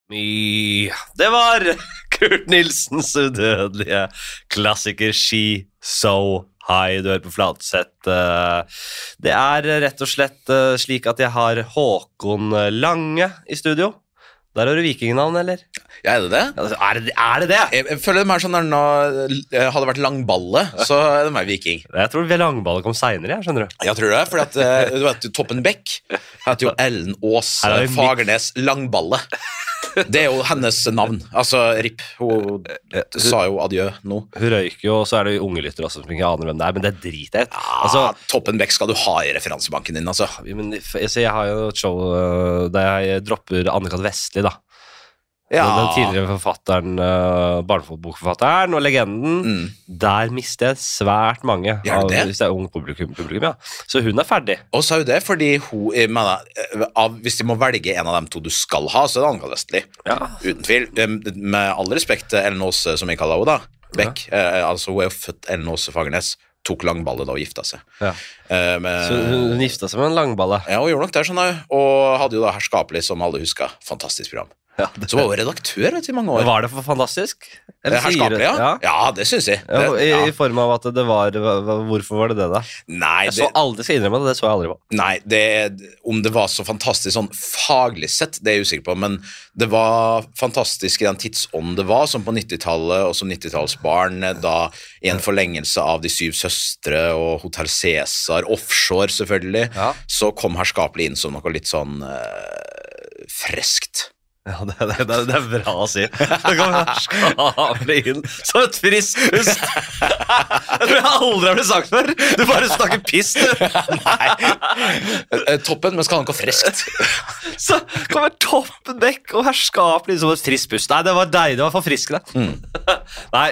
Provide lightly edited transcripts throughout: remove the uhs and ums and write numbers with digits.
Det var Kurt Nilsens udødelige klassiker She So High. Du hører på Fladseth. Det er rett og slett slik at jeg har Håkon Lange i studio. Der har du vikingnavn, eller? Ja, er det det? Er det det? Jeg føler det mer sånn når det hadde vært langballe, så er det mer viking. Jeg tror Langballe kom senere, skjønner du. Jeg tror det, for at, du vet, Toppen Beck heter jo Ellen Aas Fagernes Langballe. Det er jo hennes navn. Altså, RIP. Hun sa jo adjø nå. Hun røyker jo, og så er det jo unge lytter også som ikke aner hvem det er, men det driter jeg. Altså, Toppen Beck skal du ha i referansebanken din, altså. Men, jeg har jo et show der jeg dropper Anne-Kat. Vestli, da. Ja. Den tidligere forfatteren, barnebokforfatteren og legenden, der mister jeg svært mange hvis det er ung publikum, ja. Så hun er ferdig. Og så er jo det, fordi hun, hvis de må velge en av dem to du skal ha, så er det Anne-Kat. Vestli. Ja. Uten tvil. Med all respekt til Ellen Aase, som vi kaller henne da, Beck, altså hun er jo født Ellen Aase Fagernes, tok langballe da og gifta seg. Ja. Så hun gifta seg med en langballe? Ja, hun gjorde nok det, skjønner jeg. Og hadde jo da Herskapelig, som alle husker, fantastisk program. Ja, så var hun redaktør i mange år. Var det for fantastisk? Herskapelig, ja? Ja, det synes jeg. I form av at det var... Hvorfor var det da? Nei, jeg så aldri skal innrømme det, det så jeg aldri på. Nei, om det var så fantastisk sånn faglig sett, det er jeg usikker på, men det var fantastisk i den tidsånden det var, som på 90-tallet og som 90-tallsbarn, da i en forlengelse av De syv søstre og Hotel Cæsar, offshore selvfølgelig, så kom Herskapelig inn som noe litt sånn freskt. Ja, det er bra å si. Det kan Herskapelig inn som et friskt pust. Jeg tror jeg aldri har blitt sagt før. Du bare snakker piss, du. Nei. Toppen, men skal han gå freskt? Så kommer Toppen Beck og Herskapelig som et friskt pust. Nei, det var deg, det var forfriskende. Nei,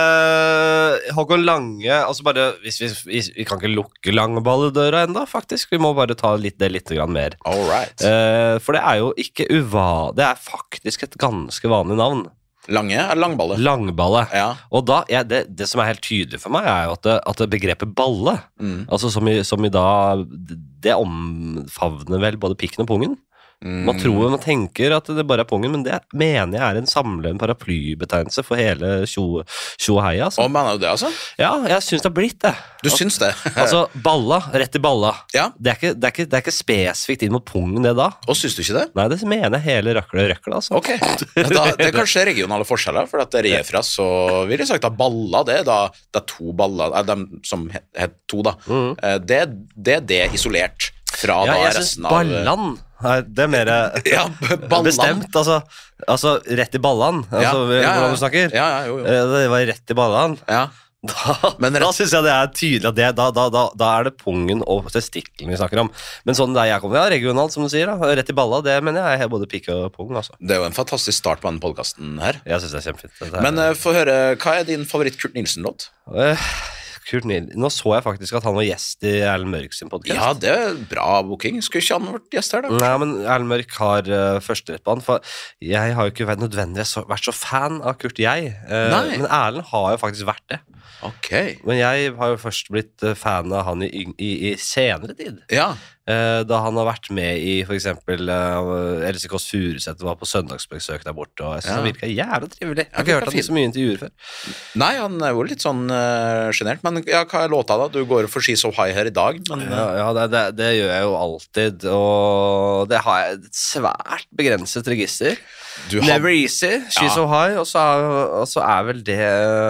Håkon Lange, altså bare, vi kan ikke lukke Langballedøra enda, faktisk. Vi må bare ta det litt mer. All right. For det er jo ikke det er faktisk et ganske vanlig navn. Lange eller langballe? Langballe. Ja. Og da, det som er helt tydelig for meg er jo at begrepet balle, altså som i da, det omfavner vel både pikken og pungen. Man tenker at det bare er pungen, men det mener jeg er en samlende paraplybetegnelse for hele tjoheia. Altså. Mener du det, altså? Ja, jeg synes det har blitt det. Du synes det? Altså, balla, rett i balla. Ja. Det er ikke spesifikt inn mot pungen det da. Og synes du ikke det? Nei, det mener jeg hele røkla, altså. Ok, det er kanskje regionale forskjeller, for at der jeg er fra, så vil jeg sagt at balla, det er to baller, de som het to da, det er det isolert fra da resten av... Jeg synes ballan, det er mer bestemt, altså rett i ballan, hvordan du snakker. Jo. Det var rett i ballan. Ja. Da synes jeg det er tydelig at da er det pungen og testiklene vi snakker om. Men sånn der jeg kommer, regionalt som du sier da, rett i balla, det mener jeg er både pikk og pung altså. Det er jo en fantastisk start på denne podcasten her. Jeg synes det er kjempefint. Men få høre, hva er din favoritt Kurt Nilsen-låt? Kurt Nilsen, nå så jeg faktisk at han var gjest i Erlend Mørk sin podcast. Ja, det er bra booking. Skulle ikke han vært gjest her da? Nei, men Erlend Mørk har førsterett på han, for jeg har jo ikke nødvendigvis vært så fan av Kurt men Erlend har jo faktisk vært det. Okay. Men jeg har jo først blitt fan av han i senere tid. Ja. Da han har vært med i for eksempel Else Kåss Furuseth var på søndagsbesøk der borte, og jeg synes han virket jævlig trivelig. Jeg har ikke hørt han i så mye intervjuer før. Nei, han er jo litt sånn genert, men hva er låta da? Du går for She So High her i dag. Men... Ja, det gjør jeg jo alltid, og det har jeg et svært begrenset register. Never Easy, She So High, og så er vel det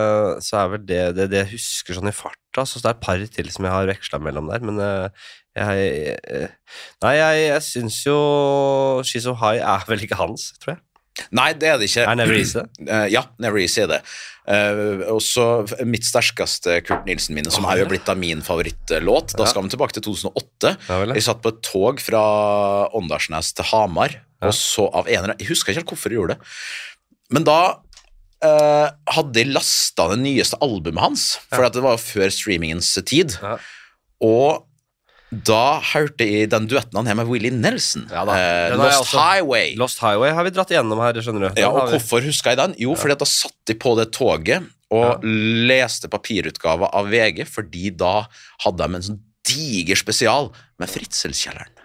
jeg husker sånn i farta, så det er et par til som jeg har vekslet mellom der, men jeg synes jo She So High er vel ikke hans, tror jeg. Nei, det er det ikke. Er Never Easy det? Ja, Never Easy er det. Og så mitt sterskeste Kurt Nilsen-minne, som har jo blitt av min favorittlåt. Da skal vi tilbake til 2008. Jeg satt på et tog fra Åndalsnes til Hamar, og så av jeg husker ikke helt hvorfor jeg gjorde det, men da hadde jeg lastet det nyeste albumet hans, for det var før streamingens tid, og da hørte jeg den duetten han her med Willie Nelson, Lost Highway. Lost Highway har vi dratt igjennom her, skjønner du. Ja, og hvorfor husker jeg den? Jo, fordi da satt jeg på det toget og leste papirutgave av VG, fordi da hadde de en sånn diger spesial med Fritzelkjelleren.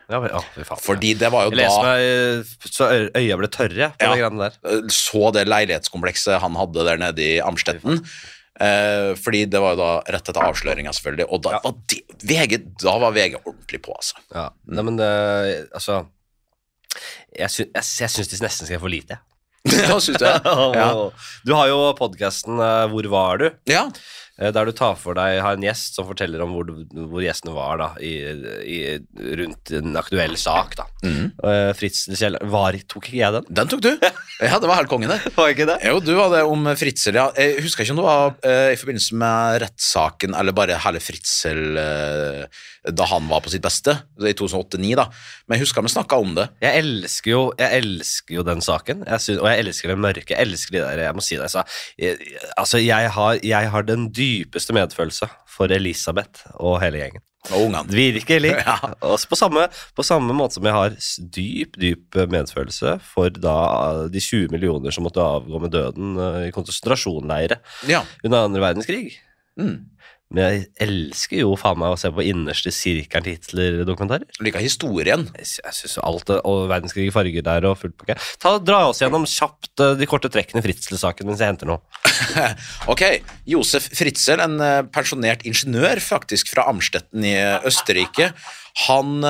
fy faen. Fordi det var jo jeg leser meg, så øya ble tørre på de greiene der. Så det leilighetskomplekset han hadde der nede i Amstetten. Fordi det var jo da rett etter avsløringen selvfølgelig, og da var VG ordentlig på, altså. Ja, nei, men altså, jeg synes de nesten skal få lite. Ja, synes du det? Ja. Du har jo podcasten Hvor var du? Ja. Der du tar for deg, har en gjest som forteller om hvor gjestene var da, rundt en aktuell sak da. Fritzl Kjell, tok ikke jeg den? Den tok du? Ja, det var helt kongen det. Var ikke det? Jo, du var det om Fritzl, ja. Jeg husker ikke om det var i forbindelse med rettssaken, eller bare hele Fritzl da han var på sitt beste, i 2008-2009 da. Men jeg husker vi snakket om det. Jeg elsker jo den saken, og jeg elsker det mørke, jeg elsker de der, jeg må si det, altså jeg har den dypeste medfølelse for Elisabeth og hele gjengen. Og ungene. Virkelig. Ja. Også på samme måte som jeg har dyp medfølelse for da de 20 millioner som måtte avgå med døden i konsentrasjonsleire under andre verdenskrig. Men jeg elsker jo faen meg å se på innerste sirkelen til Hitler-dokumentarer. Liker historien. Jeg synes jo alt, og verdenskrig i farger der og fullt pakke. Dra oss gjennom kjapt de korte trekkene i Fritzl-saken mens jeg henter noe. Ok, Josef Fritzl, en pensjonert ingeniør faktisk fra Amstetten i Østerrike. Han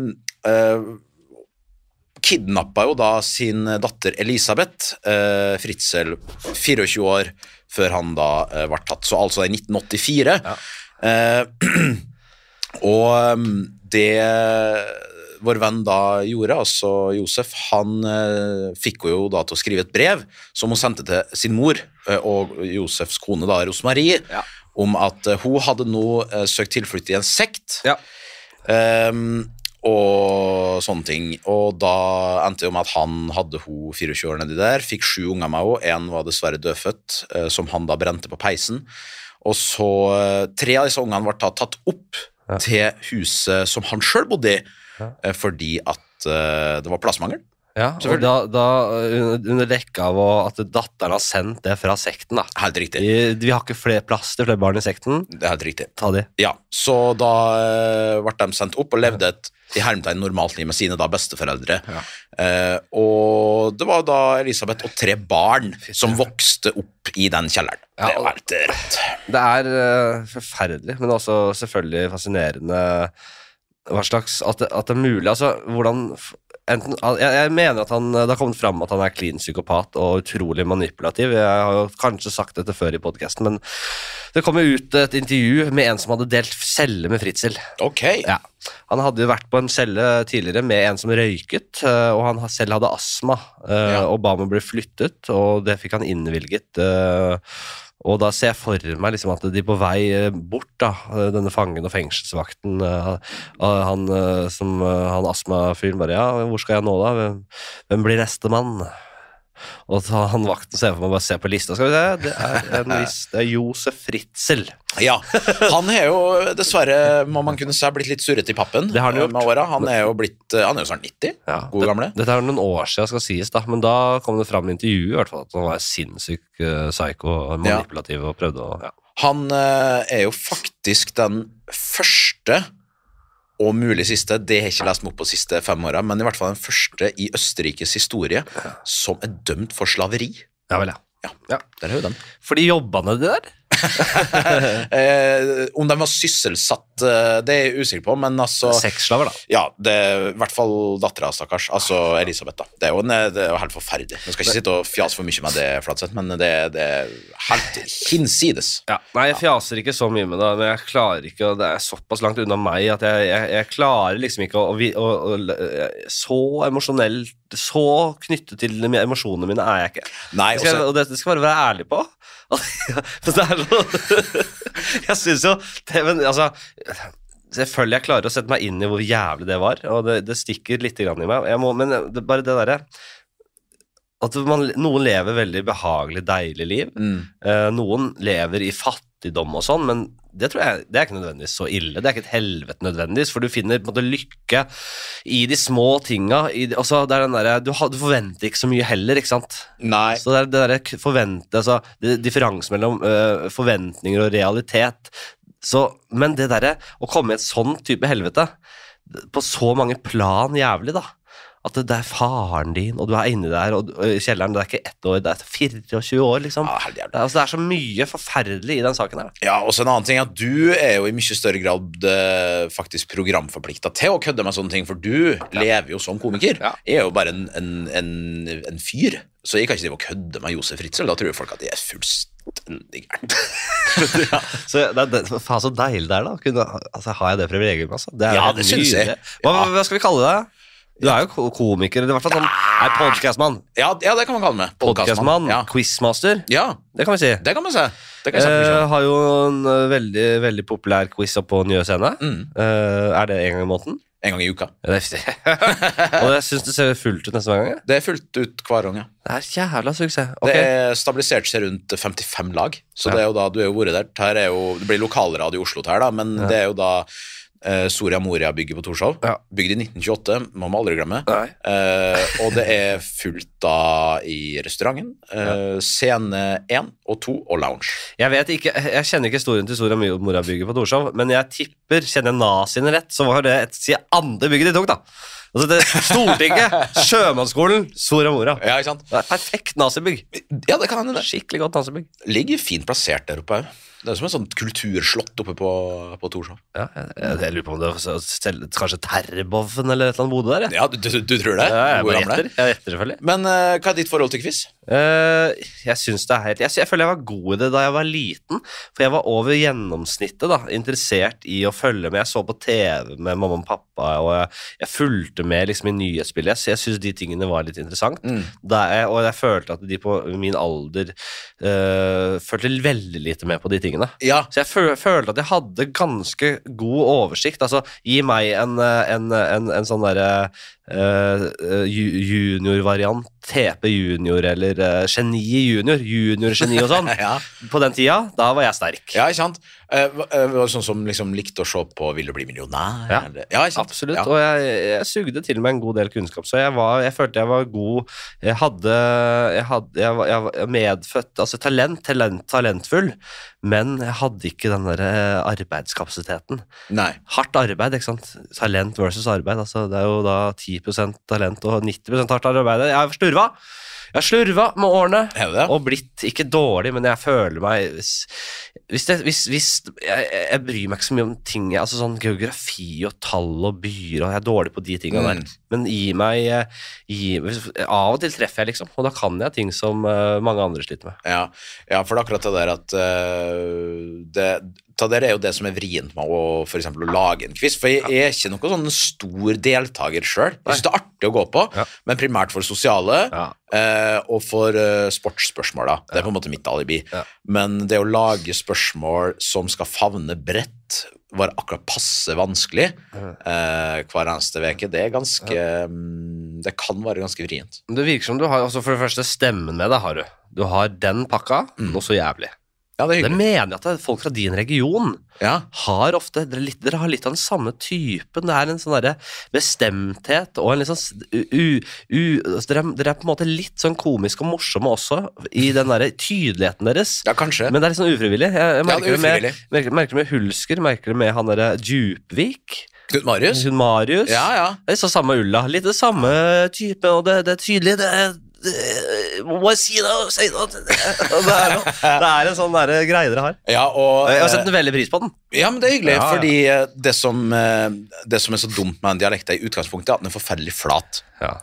kidnappet jo da sin datter Elisabeth, Fritzl, 24 år, før han da var tatt, så altså i 1984. Og det vår venn da gjorde, altså Josef, han fikk jo da til å skrive et brev som hun sendte til sin mor og Josefs kone da, Rosmarie, om at hun hadde nå søkt tilflukt i en sekt. Og sånne ting, og da endte det med at han hadde hun 24 år nedi der, fikk 7 unger med henne, en var dessverre dødfødt, som han da brente på peisen, og så 3 av disse ungene var tatt opp til huset som han selv bodde i, fordi at det var plassmangel. Ja, og da under dekka av at datteren har sendt det fra sekten da. Helt riktig. Vi har ikke plass til flere barn i sekten. Det er helt riktig. Ta de. Ja, så da ble de sendt opp og levde et i hermetegn normalt liv med sine da besteforeldre. Og det var da Elisabeth og 3 barn som vokste opp i den kjelleren. Det er jo helt rett. Det er forferdelig, men også selvfølgelig fascinerende hva slags, at det er mulig, altså hvordan jeg mener at det har kommet fram at han er klin psykopat og utrolig manipulativ. Jeg har jo kanskje sagt dette før i podcasten, men det kom jo ut et intervju med en som hadde delt celle med Fritzl. Ok. Ja. Han hadde jo vært på en celle tidligere med en som røyket, og han selv hadde astma, og ba om å bli flyttet, og det fikk han innvilget. Og da ser jeg for meg liksom at de på vei bort da, denne fangen og fengselsvakten, han astmafyren bare, hvor skal jeg nå da? Hvem blir neste mann? Og så han vakten ser for meg bare se på lista, skal vi se, det er en liste, det er Josef Fritzl. Ja, han er jo dessverre, må man kunne si, blitt litt surret i pappen. Det har han gjort. Med året. Han er jo snart 90, god gamle. Dette er noen år siden skal sies da, men da kom det fram i intervjuet i hvert fall, at han var sinnssyk psyko, manipulativ og prøvde å, Han er jo faktisk den første og mulig siste, det har jeg ikke lest meg opp på siste 5 årene, men i hvert fall den første i Østerrikes historie som er dømt for slaveri. Ja vel, ja. Der er jo den. For de jobbene det der? Om de var sysselsatt, det er jeg usikker på, men altså sexslaver da? Ja, det er i hvert fall datteren, stakkars, altså Elisabeth da. Det er jo helt forferdelig. Jeg skal ikke sitte og fjase for mye med det, Flatseth, men det er helt hinsides. Ja, nei, jeg fjaser ikke så mye med det, men jeg klarer ikke, og det er såpass langt unna meg, at jeg klarer liksom ikke så emosjonell, så knyttet til emosjonene mine er jeg ikke. Nei, og det skal bare være ærlig på. Det er jeg synes jo men altså selvfølgelig jeg klarer å sette meg inn i hvor jævlig det var, og det stikker litt grann i meg, men bare det der at noen lever veldig behagelig, deilig liv, noen lever i fattigdom og sånn, men det tror jeg, det er ikke nødvendigvis så ille, det er ikke et helvete nødvendigvis, for du finner på en måte lykke i de små tinga, altså det er den der, du forventer ikke så mye heller, ikke sant? Nei. Så det er det altså differansen mellom forventninger og realitet, så, men det der, å komme i et sånn type helvete, på så mange plan jævlig da. At det faren din, og du inne der, og i kjelleren, det ikke 1 år, det 24 år, liksom. Ja, det så mye forferdelig i den saken her. Ja, og så en annen ting at du jo i mye større grad faktisk programforpliktet til å kødde med sånne ting, for du lever jo som komiker. Jeg jo bare en fyr, så jeg kan ikke drive og kødde med Josef Fritzl, da tror jo folk at jeg fullstendig gærent. Så faen så deilig det da. Altså, har jeg det privilegium, altså? Det ja, det synes jeg. Hva skal vi kalle det? Du jo komiker, i hvert fall sånn podcastmann. Ja, det kan man kalle meg. Podcastmann, quizmaster. Ja, det kan vi si. Det kan man si. Det kan jeg har jo en veldig, veldig populær quiz på Nye Scene. Det en gang i måneden? En gang i uka. Det og jeg synes det ser fullt ut nesten hver gang. Det fullt ut hver gang, ja. Det jævla suksess. Okay. Det stabilisert seg rundt 55 lag, så det jo da, du jo vært der. Her det blir lokalradio i Oslo her da, men det jo da Soria Moria bygget på Torshov, bygd i 1928, må man aldri glemme, og det fullt da i restauranten, scene 1 og 2 og lounge. Jeg kjenner ikke historien til Soria Moria bygget på Torshov, men jeg tipper, kjenner jeg naziene rett, så var det siden andre bygget de tok da. Altså det Stortinget, Sjømannsskolen, Soria Moria. Ja, ikke sant? Det perfekt nazibygg. Ja, det kan hende det. Skikkelig godt nazibygg. Ligger fint plassert der oppe. Det som en sånn kulturslott oppe på Torshov. Ja, jeg lurer på om det kanskje Terboven eller et eller annet bodde der. Ja, du tror det? Ja, jeg gjetter selvfølgelig. Men hva ditt forhold til quiz? Jeg synes det helt jeg føler jeg var god i det da jeg var liten, for jeg var over gjennomsnittet da, interessert i å følge med. Jeg så på TV med mamma og pappa, og jeg fulgte med liksom i nyhetsbildet, så jeg synes de tingene var litt interessant. Og jeg følte at de på min alder følte veldig lite med på de tingene. Ja. Så jeg følte at jeg hadde ganske god oversikt. Altså, gi meg en sånn der junior-variant, TP junior eller geni junior-geni og sånn. På den tida, da var jeg sterk. Ja, ikke sant? Var sånn som liksom likte å se på Vil du bli millionær? Ja, absolutt. Og jeg sugde til med en god del kunnskap, så jeg følte jeg var god. Jeg var medfødt, altså talentfull, men jeg hadde ikke den der arbeidskapasiteten. Nei. Hardt arbeid, ikke sant? Talent versus arbeid, altså det jo da 10% talent og 90% hardt arbeid. Jeg har slurva med årene, og blitt ikke dårlig, men jeg føler meg jeg bryr meg ikke så mye om ting, altså sånn geografi og tall og byer, og jeg dårlig på de tingene der, men av og til treffer jeg liksom, og da kan jeg ting som mange andre sliter med. Ja, for det akkurat det der at det jo det som vrient med å for eksempel å lage en quiz, for jeg ikke noe sånn stor deltaker selv. Jeg synes det artig å gå på, men primært for sosiale og for sportsspørsmål da. Det på en måte mitt alibi. Men det å lage spørsmål som skal favne bredt var akkurat passe vanskelig hver eneste veke. Det ganske det kan være ganske vrient. Det virker som du har, altså for det første stemmen med det har du. Du har den pakka, noe så jævlig. Ja, det mener jeg at folk fra din region har ofte, dere har litt av den samme typen, det en sånn der bestemthet, og en litt sånn, dere på en måte litt sånn komisk og morsomme også, i den der tydeligheten deres. Ja, kanskje. Men det litt sånn ufrivillig. Jeg merker det med Hulsker, merker det med han der Djupvik. Knut Marius? Ja. Det så samme Ulla, litt det samme type, og det tydelige, må jeg si det, det en sånn der greie dere har. Ja, og jeg har sett en veldig pris på den. Ja, men det hyggelig, fordi det som så dumt med en dialekt i utgangspunktet, at den forferdelig flat.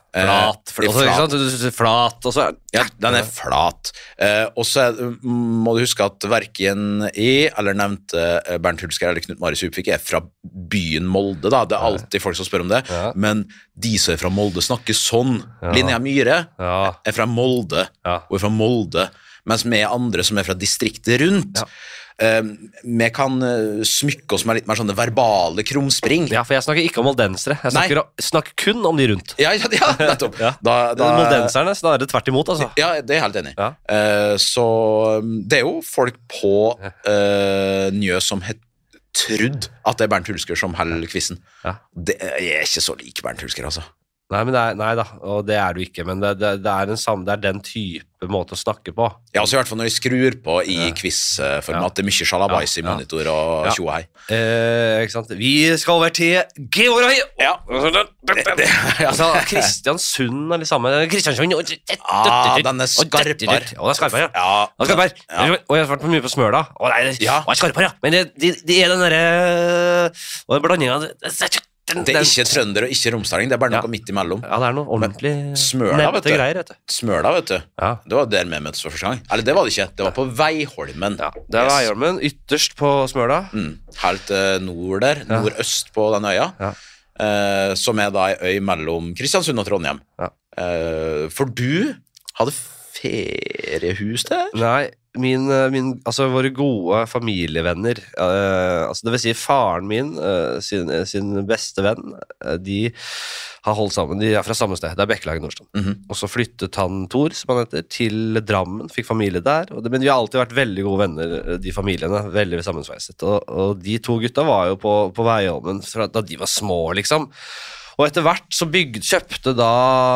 Flat, og så ja, den flat. Og så må du huske at hverken jeg, eller nevnte Bernt Hulsker eller Knut Marius Djupvik fra byen Molde, da. Det alltid folk som spør om det, men de som fra Molde snakker sånn. Linnea Myhre fra Molde, og fra Molde, mens vi andre som fra distriktet rundt, vi kan smykke oss med litt mer sånne verbale krumspring. Ja, for jeg snakker ikke om moldensere. Jeg snakker kun om de rundt. Ja, nettopp. Moldenserne snarere tvert imot, altså. Ja, det helt enig. Så det jo folk på Njø som trodd at det Bernt Hulsker som holder quizen. Det ikke så lik Bernt Hulsker, altså. Nei, men nei da, og det du ikke, men det er den type måte å snakke på. Ja, altså i hvert fall når de skrur på i quiz-format, det mye sjalabais i monitor og tjohei. Ikke sant? Vi skal over til geografi! Ja. Altså, Kristiansund er litt samme. Kristiansund. Den skarpere. Å, det skarpere, ja. Og jeg har vært mye på Smøla. Å, nei, det skarpere, ja. Men det den derre blandingen Det ikke trønder og ikke romsdaling, det bare noe midt imellom. Ja, det noe ordentlig Smøla, greier, vet du. Smøla, vet du. Ja. Det var der vi møttes for første gang. Eller det var det ikke, det var på Veiholmen. Ja, det Veiholmen, ytterst på Smøla. Helt nord der, nordøst på den øya, som da en øy mellom Kristiansund og Trondheim. Ja. For du hadde feriehus der? Nei, altså våre gode familievenner, altså det vil si faren min, sin beste venn, de har holdt sammen, de fra samme sted, det Bekkelaget Nordstrand. Og så flyttet han Tor, som han heter, til Drammen, fikk familie der, men vi har alltid vært veldig gode venner, de familiene, veldig sammensveiset, og de to gutta var jo på Veiholmen da de var små, liksom. Og etter hvert så kjøpte da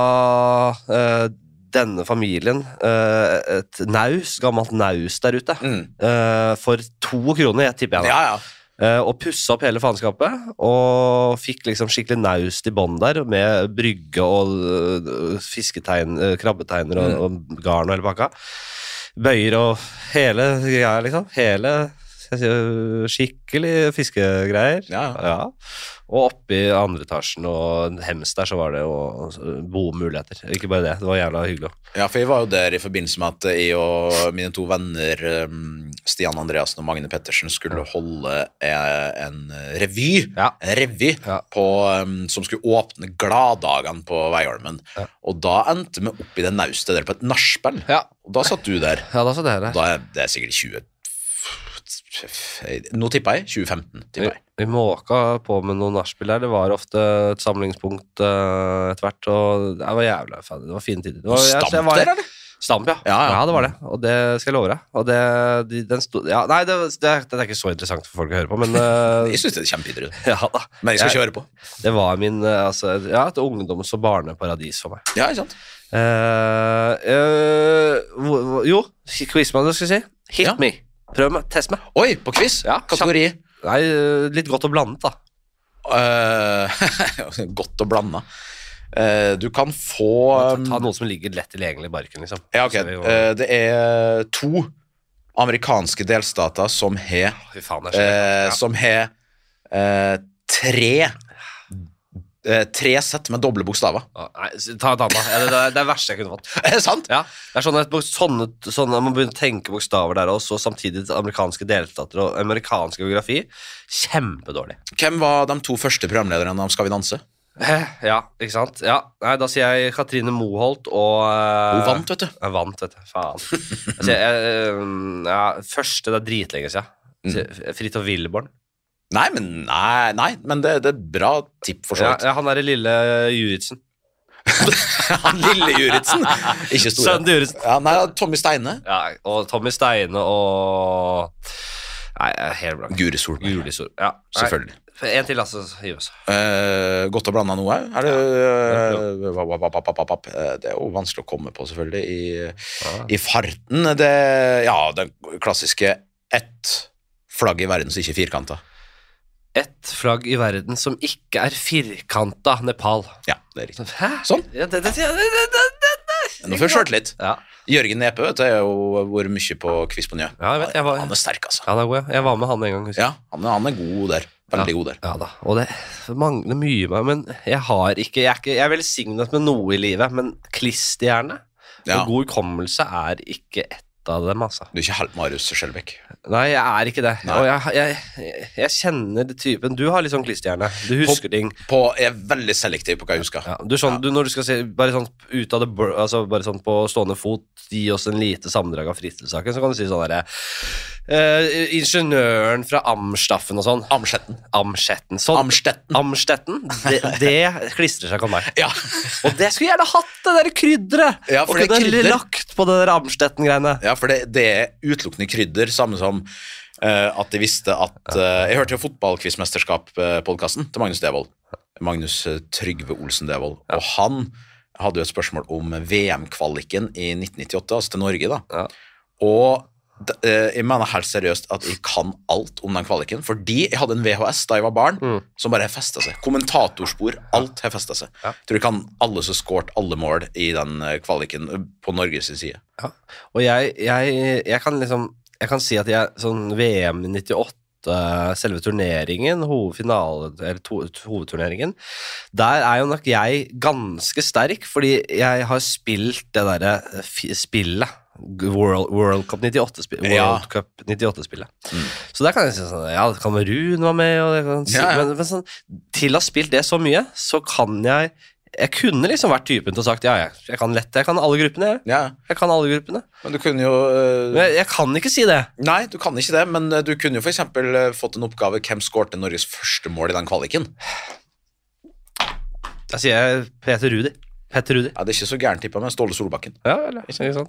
denne familien et gammelt naus der ute, for 2 kroner, jeg tipper jeg da. Og pusset opp hele faenskapet, og fikk liksom skikkelig naust i bånd der, med brygge og krabbeteiner og garn og hele pakka. Bøyer og hele greia, liksom. Skikkelig fiskegreier. Ja. Og oppe i andre etasjen og hems der så var det jo bomuligheter. Ikke bare det var jævla hyggelig. Ja, for jeg var jo der i forbindelse med at jeg og mine 2 venner Stian Andreasen og Magne Pettersen skulle holde en revy, som skulle åpne Gladdagene på Veiholmen. Og da endte vi opp i det naustet der på et nachspiel. Og da satt du der. Ja, da satt jeg der. Da det sikkert 20 nå tipper jeg 2015 tipper jeg. Vi måka på med noen nachspiel der. Det var ofte et samlingspunkt etter hvert, og det var jævla det var fine tider. Stamp der, eller? Stamp, ja. Ja, det var det, og det skal jeg love deg. Og nei, det ikke så interessant for folk å høre på, men jeg synes det kjempeinteressant. Ja da. Men jeg skal ikke høre på. Det var min, et ungdoms- og barneparadis for meg. Ja, ikke sant? Jo, quizman, skal jeg si. Hit me. Prøv meg, test meg. Oi, på quiz? Kategori? Nei, litt godt og blandet da. Godt og blandet. Du kan få ta noe som ligger lett tilgjengelig i barken, liksom. Ja, ok. Det 2 amerikanske delstater som har 3 sett med doble bokstaver. Nei, ta et annet. Det verste jeg kunne fått. Er det sant? Ja, det sånn man begynner å tenke bokstaver der også, og samtidig amerikanske delstater og amerikansk geografi. Kjempedårlig. Hvem var de 2 første programlederne av Skal vi danse? Ja, ikke sant? Ja, nei, da sier jeg Katrine Moholt og Hun vant, vet du. Jeg vant, vet du. Faen. Første, det dritlenge siden. Fridtjof Wilborn. Nei, men det bra tipp for så vidt. Ja, han lille Juritzen. Han lille Juritzen? Ikke store. Sønnen til Juritzen. Ja, nei, Tommy Steine. Ja, og Tommy Steine og nei, helt blank. Guri Solberg. Ja, selvfølgelig. En til, altså, Hivas. Godt å blande noe. Det jo vanskelig å komme på, selvfølgelig, i farten. Den klassiske ett flagg i verden som ikke firkantet. Et flagg i verden som ikke firkanta, Nepal. Ja, det riktig. Hæ? Sånn. Ja, Nå får jeg skjørt litt. Ja. Jørgen Nepe, vet du, jo vært mye på quiz på Njø. Ja, jeg vet, han sterk, altså. Han god, ja. Jeg var med han en gang. Ja, han god der. Veldig god der. Ja da, og det mangler mye meg, men jeg er velsignet med noe i livet, men klisterhjerne og god hukommelse ikke ett av dem, altså. Du ikke helt Marius Skjelbæk? Nei, jeg ikke det. Nei. Og jeg kjenner det typen. Du har litt sånn klisterhjerne. Du husker ting. Jeg veldig selektiv på hva jeg husker. Ja, når du skal se, bare sånn ut av det, altså bare sånn på stående fot, gi oss en lite sammendrag av fristelsaken, så kan du si sånn ingeniøren fra Amstaffen og sånn. Amstetten. Sånn. Amstetten. Det klistrer seg på meg. Ja. Og det skulle jeg gjerne hatt, det der krydderet. Ja, og kunne lagt på det der Amstetten-greiene. Ja, for det utelukkende krydder, samme som at de visste at jeg hørte jo fotballquizmesterskap-podcasten til Magnus Devold. Magnus Trygve Olsen Devold, og han hadde jo et spørsmål om VM-kvaliken i 1998, altså til Norge da, og jeg mener helt seriøst at jeg kan alt om den kvaliken, fordi jeg hadde en VHS da jeg var barn, som bare har festet seg. Kommentatorspor, alt har festet seg. Jeg tror jeg kan alle som skåret alle mål i den kvaliken på Norges side. Ja, og jeg kan liksom, jeg kan si at sånn VM 98, selve turneringen, hovedturneringen, der jo nok jeg ganske sterk, fordi jeg har spilt det der spillet, World Cup 98-spillet. Så der kan jeg si sånn, ja, det kan være Rune var med, og det kan si, men sånn, til å ha spilt det så mye, så kan jeg kunne liksom vært typen til å sagt, jeg kan lett, jeg kan alle gruppene, jeg kan alle gruppene. Men du kunne jo... jeg kan ikke si det. Nei, du kan ikke det, men du kunne jo for eksempel fått en oppgave, hvem skårte Norges første mål i den kvaliken? Da sier jeg Peter Rudi. Ja, det er ikke så gærent tippet med Ståle Solbakken. Ja, eller? Ikke sant?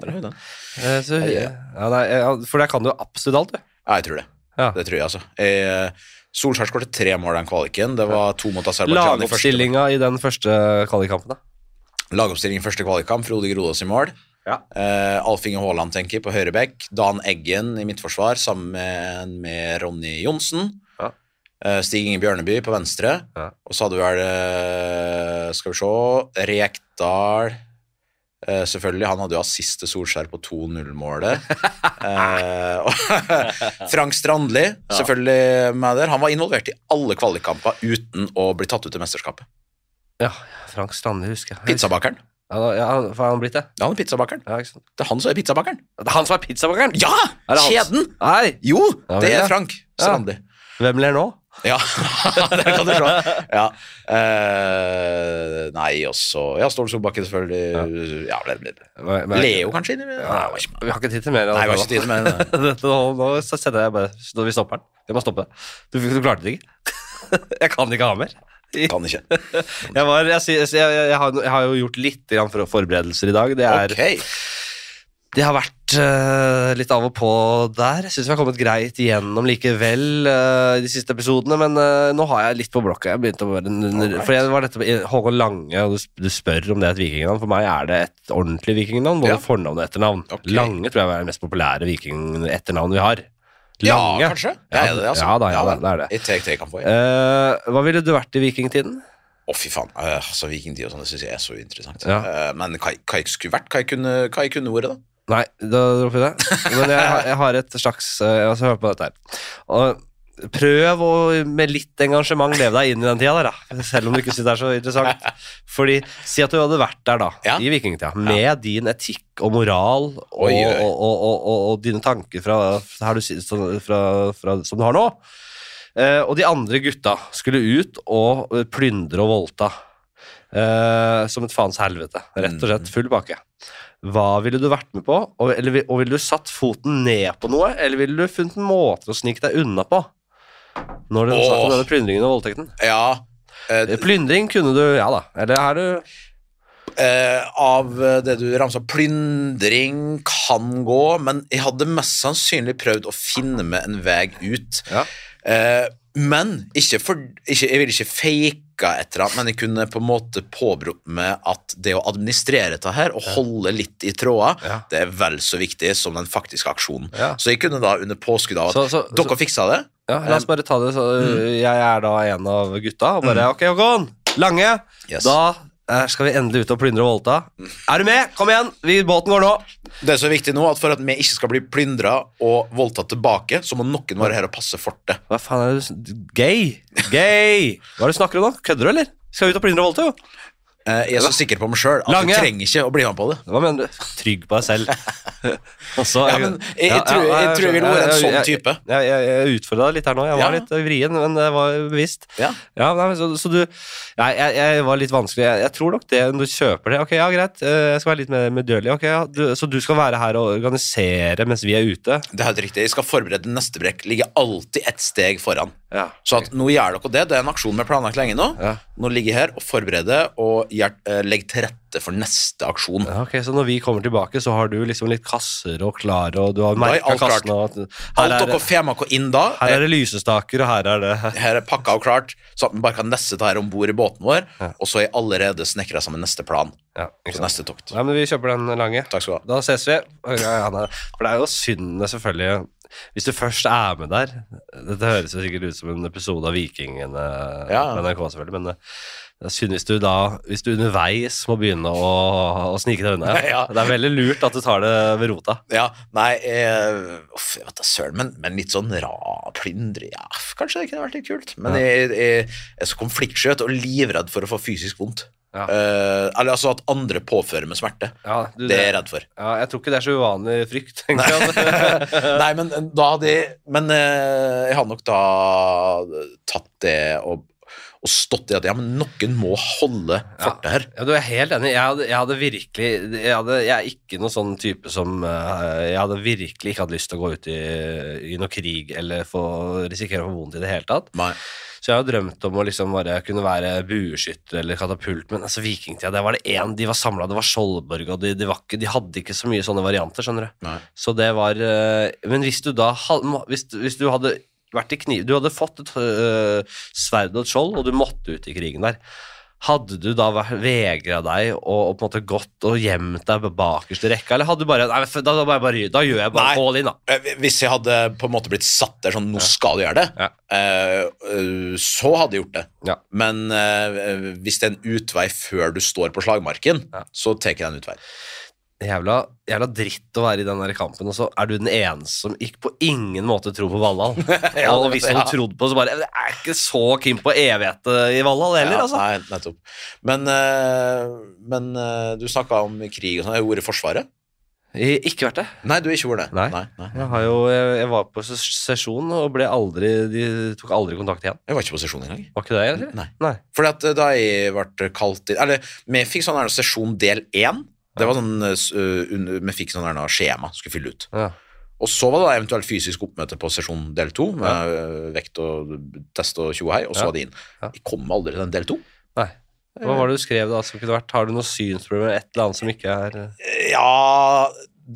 For der kan du absolutt alt, du. Ja, jeg tror det. Det tror jeg, altså. Solskjær skårte 3 mål i den kvaliken. Det var 2 mot Azerbaijan i første. Lagoppstillinga i den første kvalikkampen, da? Lagoppstilling i første kvalikkamp, Frode Grodås i mål. Alf Inge Haaland, tenker jeg, på høyrebekk. Dan Eggen i midtforsvar, sammen med Ronny Johnsen. Stig Inge Bjørneby på venstre, og så hadde vi vel, skal vi se, Rekdal, selvfølgelig, han hadde jo assist til Solskjær på 2-0-målet. Frank Strandli, selvfølgelig med der. Han var involvert i alle kvalikkamper uten å bli tatt ut til mesterskapet. Ja, Frank Strandli husker jeg. Pizzabakeren. Ja, hva har han blitt det? Ja, han pizzabakeren. Ja, ikke sant? Det han som pizzabakeren. Det han som pizzabakeren? Ja! Kjeden! Nei! Jo, det Frank Strandli. Hvem ler nå? Ja, det kan du se. Ja. Nei, også Ståle Solbakken selvfølgelig. Leo kanskje? Vi har ikke tid til mer. Nei, vi har ikke tid til mer. Nå setter jeg bare, når vi stopper den. Vi må stoppe det. Du klarte det ikke. Jeg kan ikke ha mer. Kan ikke. Jeg har jo gjort litt forberedelser i dag. Det har vært litt av og på der. Jeg synes vi har kommet greit igjennom likevel de siste episodene, men nå har jeg litt på blokka. Jeg begynte å være for jeg var dette med Håkon Lange, og du spør om det et vikingnavn. For meg det et ordentlig vikingnavn, både fornavn og etternavn. Lange tror jeg er det mest populære viking-etternavn vi har. Lange. Ja, kanskje? Det altså. Det det. Jeg kan få Hva ville du vært i vikingtiden? Fy faen, altså vikingtid og sånn, det synes jeg så interessant. Men hva jeg skulle vært? Hva jeg kunne vært da? Nei, da dropper jeg det. Men jeg har et slags hør på dette her. Og prøv å med litt engasjement leve deg inn i den tida der, da. Selv om du ikke synes det så interessant. Fordi, si at du hadde vært der da, i vikingtida, med din etikk og moral og dine tanker som du har nå. Og de andre gutta skulle ut og plyndre og voldta. Som et faens helvete. Rett og slett full bakke. Hva ville du vært med på? Og ville du satt foten ned på noe, eller ville du funnet en måte å snike deg unna på? Når du satt med denne plyndringen og voldtekten? Plyndring kunne du, eller du... Av det du ramsa, plyndring kan gå, men jeg hadde mest sannsynlig prøvd å finne med en vei ut. Men jeg vil ikke fake et eller annet, men jeg kunne på en måte påberopt med at det å administrere dette her og holde litt i tråda, det vel så viktig som den faktiske aksjonen. Så jeg kunne da under påskudd av at dere fiksa det. Ja, la oss bare ta det. Jeg da en av gutta, og bare, ok, Håkon, Lange, da skal vi endelig ut og plyndre og voldta. Er du med? Kom igjen, båten går nå. Det så viktig nå at for at vi ikke skal bli plyndret og voldtatt tilbake, så må noen være her og passe fortet. Hva faen du? Gay! Hva du snakker om da? Kødder du, eller? Skal vi ut og plyndre og voldta, jo? Jeg så sikker på meg selv at du trenger ikke å bli med på det. Hva mener du? Trygg på deg selv. Også, jeg tror jeg vil være en sånn type. Jeg utfordret deg litt her nå. Jeg var litt vrien, men det var bevisst. Så du... Jeg var litt vanskelig. Jeg tror nok det, når du kjøper det. Ok, greit. Jeg skal være litt mer medgjørlig. Så du skal være her og organisere mens vi ute? Det er helt riktig. Jeg skal forberede neste brekk. Ligger alltid et steg foran. Så at nå gjør dere det. Det er en aksjon vi har planlagt lenge nå. Nå ligger jeg her og forbereder og legge til rette for neste aksjon. Ja, ok, så når vi kommer tilbake, så har du liksom litt kasser og klar, og du har merket kassene. Alt dere får med dere inn da. Her det lysestaker, og her det... Her pakka og klart, så at man bare kan neste ta her ombord i båten vår, og så allerede snekret sammen neste plan. Ja, så neste tokt. Ja, men vi kjøper den lange. Takk skal du ha. Da ses vi. For det jo synd, selvfølgelig, hvis du først med der. Dette høres jo sikkert ut som en episode av Vikingene på NRK, selvfølgelig, men det synd hvis du underveis må begynne å snike deg unna. Ja. Det veldig lurt at du tar det ved rota. Ja, nei, jeg vet da søren, men litt sånn plyndre, ja, kanskje det kunne vært litt kult, men jeg så konfliktskjøt og livredd for å få fysisk vondt. Ja. Eller altså at andre påfører med smerte. Ja, det er jeg redd for. Ja, jeg tror ikke det så uvanlig frykt, Nei, men da hadde jeg hadde nok da tatt det og stått i at men noen må holde fortet her. Ja, du helt enig. Jeg hadde virkelig jeg ikke noen sånn type som jeg hadde virkelig ikke hatt lyst til å gå ut i noe krig eller risikere å få vondt i det hele tatt. Nei. Så jeg har drømt om å liksom bare kunne være bueskytter eller katapult, men altså vikingtida, det var de var samlet, det var Skjoldborg, og de hadde ikke så mye sånne varianter, skjønner du. Nei. Så det var, men hvis du da, hvis du hadde vært i kniv, du hadde fått et sverd og et skjold, og du måtte ut i krigen der, hadde du da vegret deg og på en måte gått og gjemt deg bakerst i rekka, eller hadde du bare, da gjør jeg bare all in da. Hvis jeg hadde på en måte blitt satt der sånn, nå skal du gjøre det, så hadde jeg gjort det. Ja. Men hvis det en utvei før du står på slagmarken, så tek jeg den utvei. Jævla dritt å være i den der kampen, og så du den eneste som ikke på ingen måte tror på Valhall. Og hvis han trodde på, så bare, det ikke så keen på evighet i Valhall heller, altså. Nei, nettopp. Men du snakket om krig og sånn, har du vært i Forsvaret? Ikke vært det. Nei, du har ikke vært det. Nei. Jeg var på sesjon og de tok aldri kontakt igjen. Jeg var ikke på sesjon en gang. Var ikke det, eller? Nei. Fordi at da jeg ble kalt inn, eller vi fikk sånn her sesjon del 1, det var sånn, vi fikk sånn her skjema skulle fylle ut. Ja. Og så var det eventuelt fysisk oppmøte på sesjon del 2 med vekt og test og tjohei, og så var det inn. Jeg kom aldri til den del 2. Nei. Hva var det du skrev da som kunne vært? Har du noe synsproblemer, et eller annet som ikke Ja,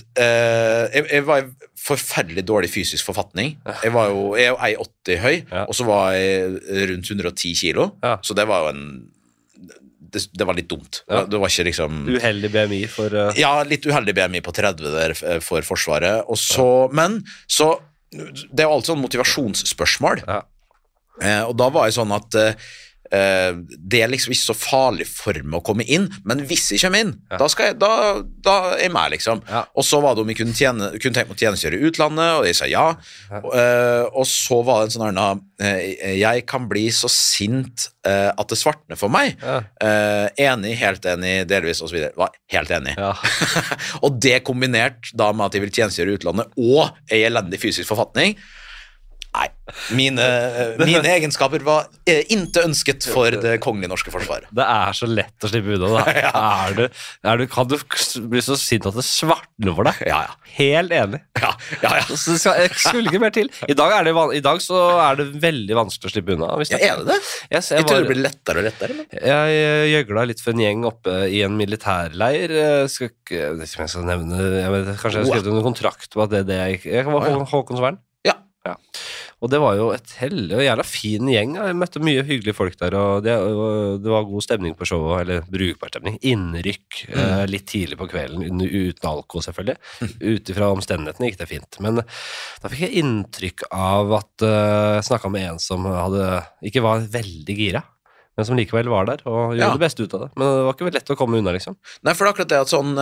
jeg var i forferdelig dårlig fysisk forfatning. Jeg er jo 1,80 høy, og så var jeg rundt 110 kilo, så det var jo det var litt dumt. Det var ikke liksom uheldig BMI for Ja, litt uheldig BMI på 30 der for Forsvaret. Og så, men så det jo alltid sånn motivasjonsspørsmål. Og da var jeg sånn at det liksom ikke så farlig for meg å komme inn, men hvis jeg kommer inn, da er jeg med, liksom. Og så var det om jeg kunne tenke meg å tjenestegjøre i utlandet, og jeg sa ja. Og så var det en sånn jeg kan bli så sint at det svartner for meg. Enig, helt enig, delvis, og så videre. Var helt enig. Og det kombinert da med at jeg vil tjenestegjøre i utlandet, og jeg elendig fysisk forfatning, nei, mine egenskaper var ikke ønsket for det kongelige norske forsvaret. Det så lett å slippe unna da. Kan du bli så sint at det svartner for deg? Ja. Helt enig. Ja. Så jeg skulle ikke mer til. I dag så det veldig vanskelig å slippe unna. Ja, det? Yes, jeg tror det blir lettere og lettere. Men. Jeg gjøgla litt for en gjeng oppe i en militærleir. Jeg skal nevne, kanskje jeg skrev en kontrakt på at jeg var Håkonsvern. Ja, og det var jo et heldig og jævla fin gjeng. Jeg møtte mye hyggelige folk der, og det var god stemning på showet, eller brukbar stemning. Innrykk litt tidlig på kvelden, uten alkohol selvfølgelig. Utifra omstendighetene gikk det fint. Men da fikk jeg inntrykk av at jeg snakket med en som ikke var veldig gira, men som likevel var der, og gjorde det beste ut av det. Men det var ikke lett å komme unna, liksom. Nei, for akkurat det at sånn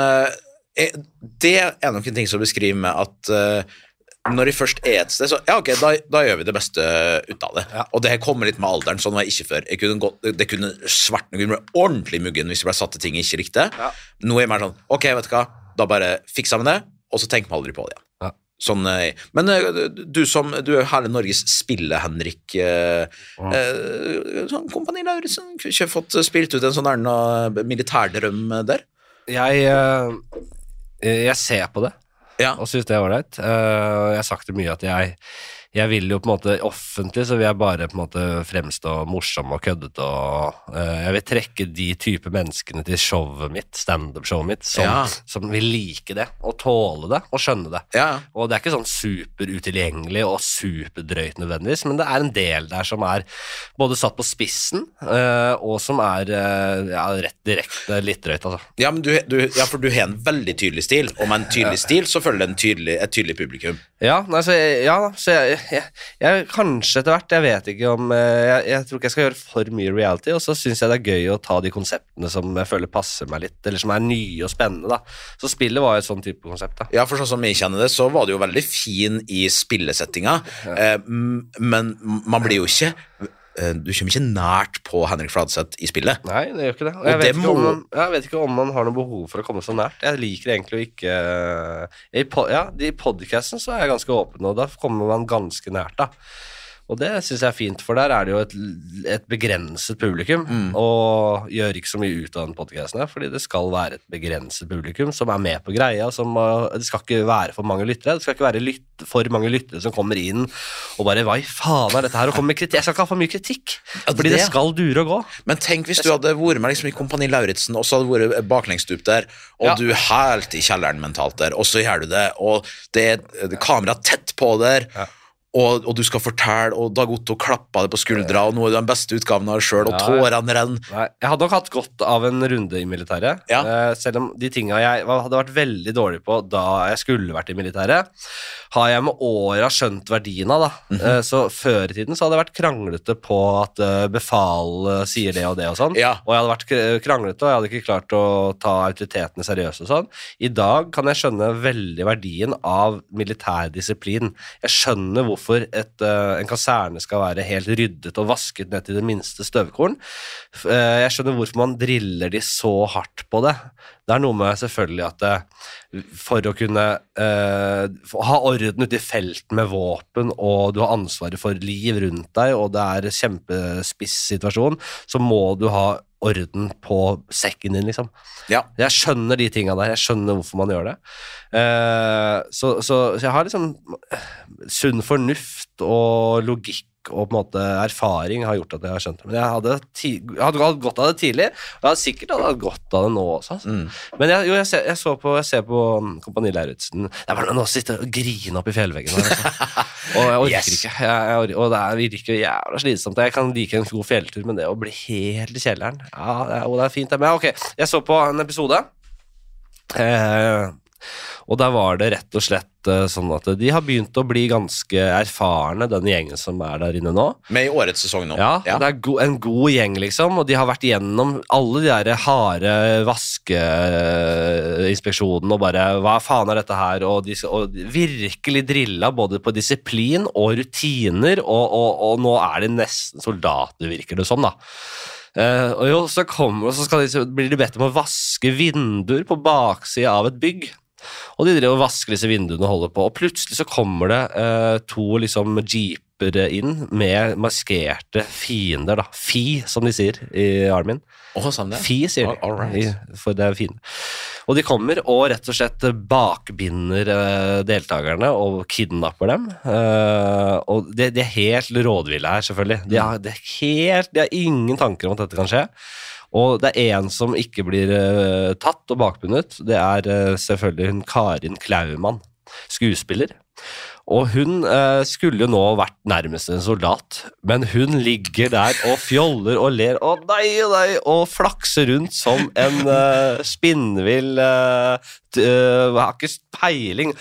det nok en ting som beskriver med at når jeg først et sted, så ok, da gjør vi det beste ut av det. Og det kommer litt med alderen, sånn var jeg ikke før. Det kunne svartne ordentlig muggen hvis jeg ble satt til ting jeg ikke likte. Nå er jeg mer sånn, ok, vet du hva, da bare fikser vi det, og så tenker vi aldri på det igjen. Sånn, men du hele Norges Spille-Henrik sånn Kompani Lauritzen, ikke fått spilt ut en sånn militærdrøm der? Jeg ser på det. Og synes det var ålreit. Jeg har sagt det mye at jeg vil jo på en måte offentlig, så vil jeg bare på en måte fremstå morsom og køddet, og jeg vil trekke de type menneskene til showet mitt, stand-up-showet mitt, som vil like det, og tåle det, og skjønne det. Og det er ikke sånn superutilgjengelig og superdrøyt nødvendigvis, men det er en del der som er både satt på spissen, og som er rett direkte litt drøyt, altså. Ja, men for du har en veldig tydelig stil, og med en tydelig stil så følger det et tydelig publikum. Ja, så jeg kanskje etter hvert, jeg vet ikke om jeg tror ikke jeg skal gjøre for mye reality, og så synes jeg det er gøy å ta de konseptene som jeg føler passer meg litt, eller som er nye og spennende da. Så spillet var jo et sånn type konsept da. Ja, for sånn som jeg kjenner det, så var det jo veldig fin i spillesettinga, men man blir jo ikke du kommer ikke nært på Henrik Fladseth i spillet. Nei, det gjør ikke det. Og jeg vet ikke om man har noe behov for å komme så nært. Jeg liker egentlig ikke i podcasten så er jeg ganske åpen, og da kommer man ganske nært da. Og det synes jeg er fint, for der er det jo et begrenset publikum, og gjør ikke så mye ut av den podcasten her, fordi det skal være et begrenset publikum som er med på greia, det skal ikke være for mange lyttere, det skal ikke være for mange lyttere som kommer inn og bare, hva i faen er dette her, og kommer med kritikk? Jeg skal ikke ha for mye kritikk, fordi det skal dure og gå. Men tenk hvis du hadde vært med liksom i Kompani Lauritzen, og så hadde du vært baklengsstup der, og du er helt i kjelleren mentalt der, og så gjør du det, og det er kamera tett på der, og du skal fortelle, og Dag Otto klappa det på skuldra, og nå er det den beste utgaven av deg selv, og tårene renner. Jeg hadde nok hatt godt av en runde i militæret, selv om de tingene jeg hadde vært veldig dårlig på da jeg skulle vært i militæret, har jeg med året skjønt verdien av da. Så før i tiden så hadde jeg vært kranglete på at befal sier det og det og sånn, og jeg hadde vært kranglete, og jeg hadde ikke klart å ta autoritetene seriøse og sånn. I dag kan jeg skjønne veldig verdien av militærdisiplin. Jeg skjønner hvorfor en kaserne skal være helt ryddet og vasket ned til det minste støvkorn. Jeg skjønner hvorfor man driller de så hardt på det. Det er noe med selvfølgelig at for å kunne ha orden ute i felten med våpen, og du har ansvaret for liv rundt deg, og det er kjempespiss situasjon, så må du ha orden på sekken din, liksom. Jeg skjønner de tingene der, jeg skjønner hvorfor man gjør det. Så jeg har liksom sunn fornuft og logikk og på en måte erfaring har gjort at jeg har skjønt det. Men jeg hadde godt av det tidlig, og jeg hadde sikkert hatt godt av det nå også. Men jeg ser på Kompani Lauritzen. Det er bare noe å sitte og grine opp i fjellveggen. Og jeg orker ikke. Og det virker jævla slitsomt. Jeg kan like en god fjelltur, men det å bli helt i kjelleren, det er fint. Men ok, jeg så på en episode, og der var det rett og slett sånn at de har begynt å bli ganske erfarne, den gjengen som er der inne nå. Med i årets sesong nå. Ja, det er en god gjeng liksom, og de har vært gjennom alle de der harde vaskeinspeksjonene og bare, hva faen er dette her? Og virkelig drilla både på disiplin og rutiner, og nå er de nesten soldater, virker det som da. Og så blir de bedt om å vaske vinduer på baksiden av et bygg. Og de driver og vasker disse vinduene og holder på, og plutselig så kommer det to liksom jeeper inn med maskerte fiender da, Fi som de sier i Armin. Sånn det? Fi sier de, for det er fint. Og de kommer og rett og slett bakbinder deltakerne og kidnapper dem, og de er helt rådville her selvfølgelig. De har ingen tanker om at dette kan skje. Og det er en som ikke blir tatt og bakbundet. Det er selvfølgelig hun Karin Klaumann, skuespiller. Og hun skulle jo nå vært nærmest en soldat, men hun ligger der og fjoller og ler, og og flakser rundt som en spinnvill, har ikke peiling.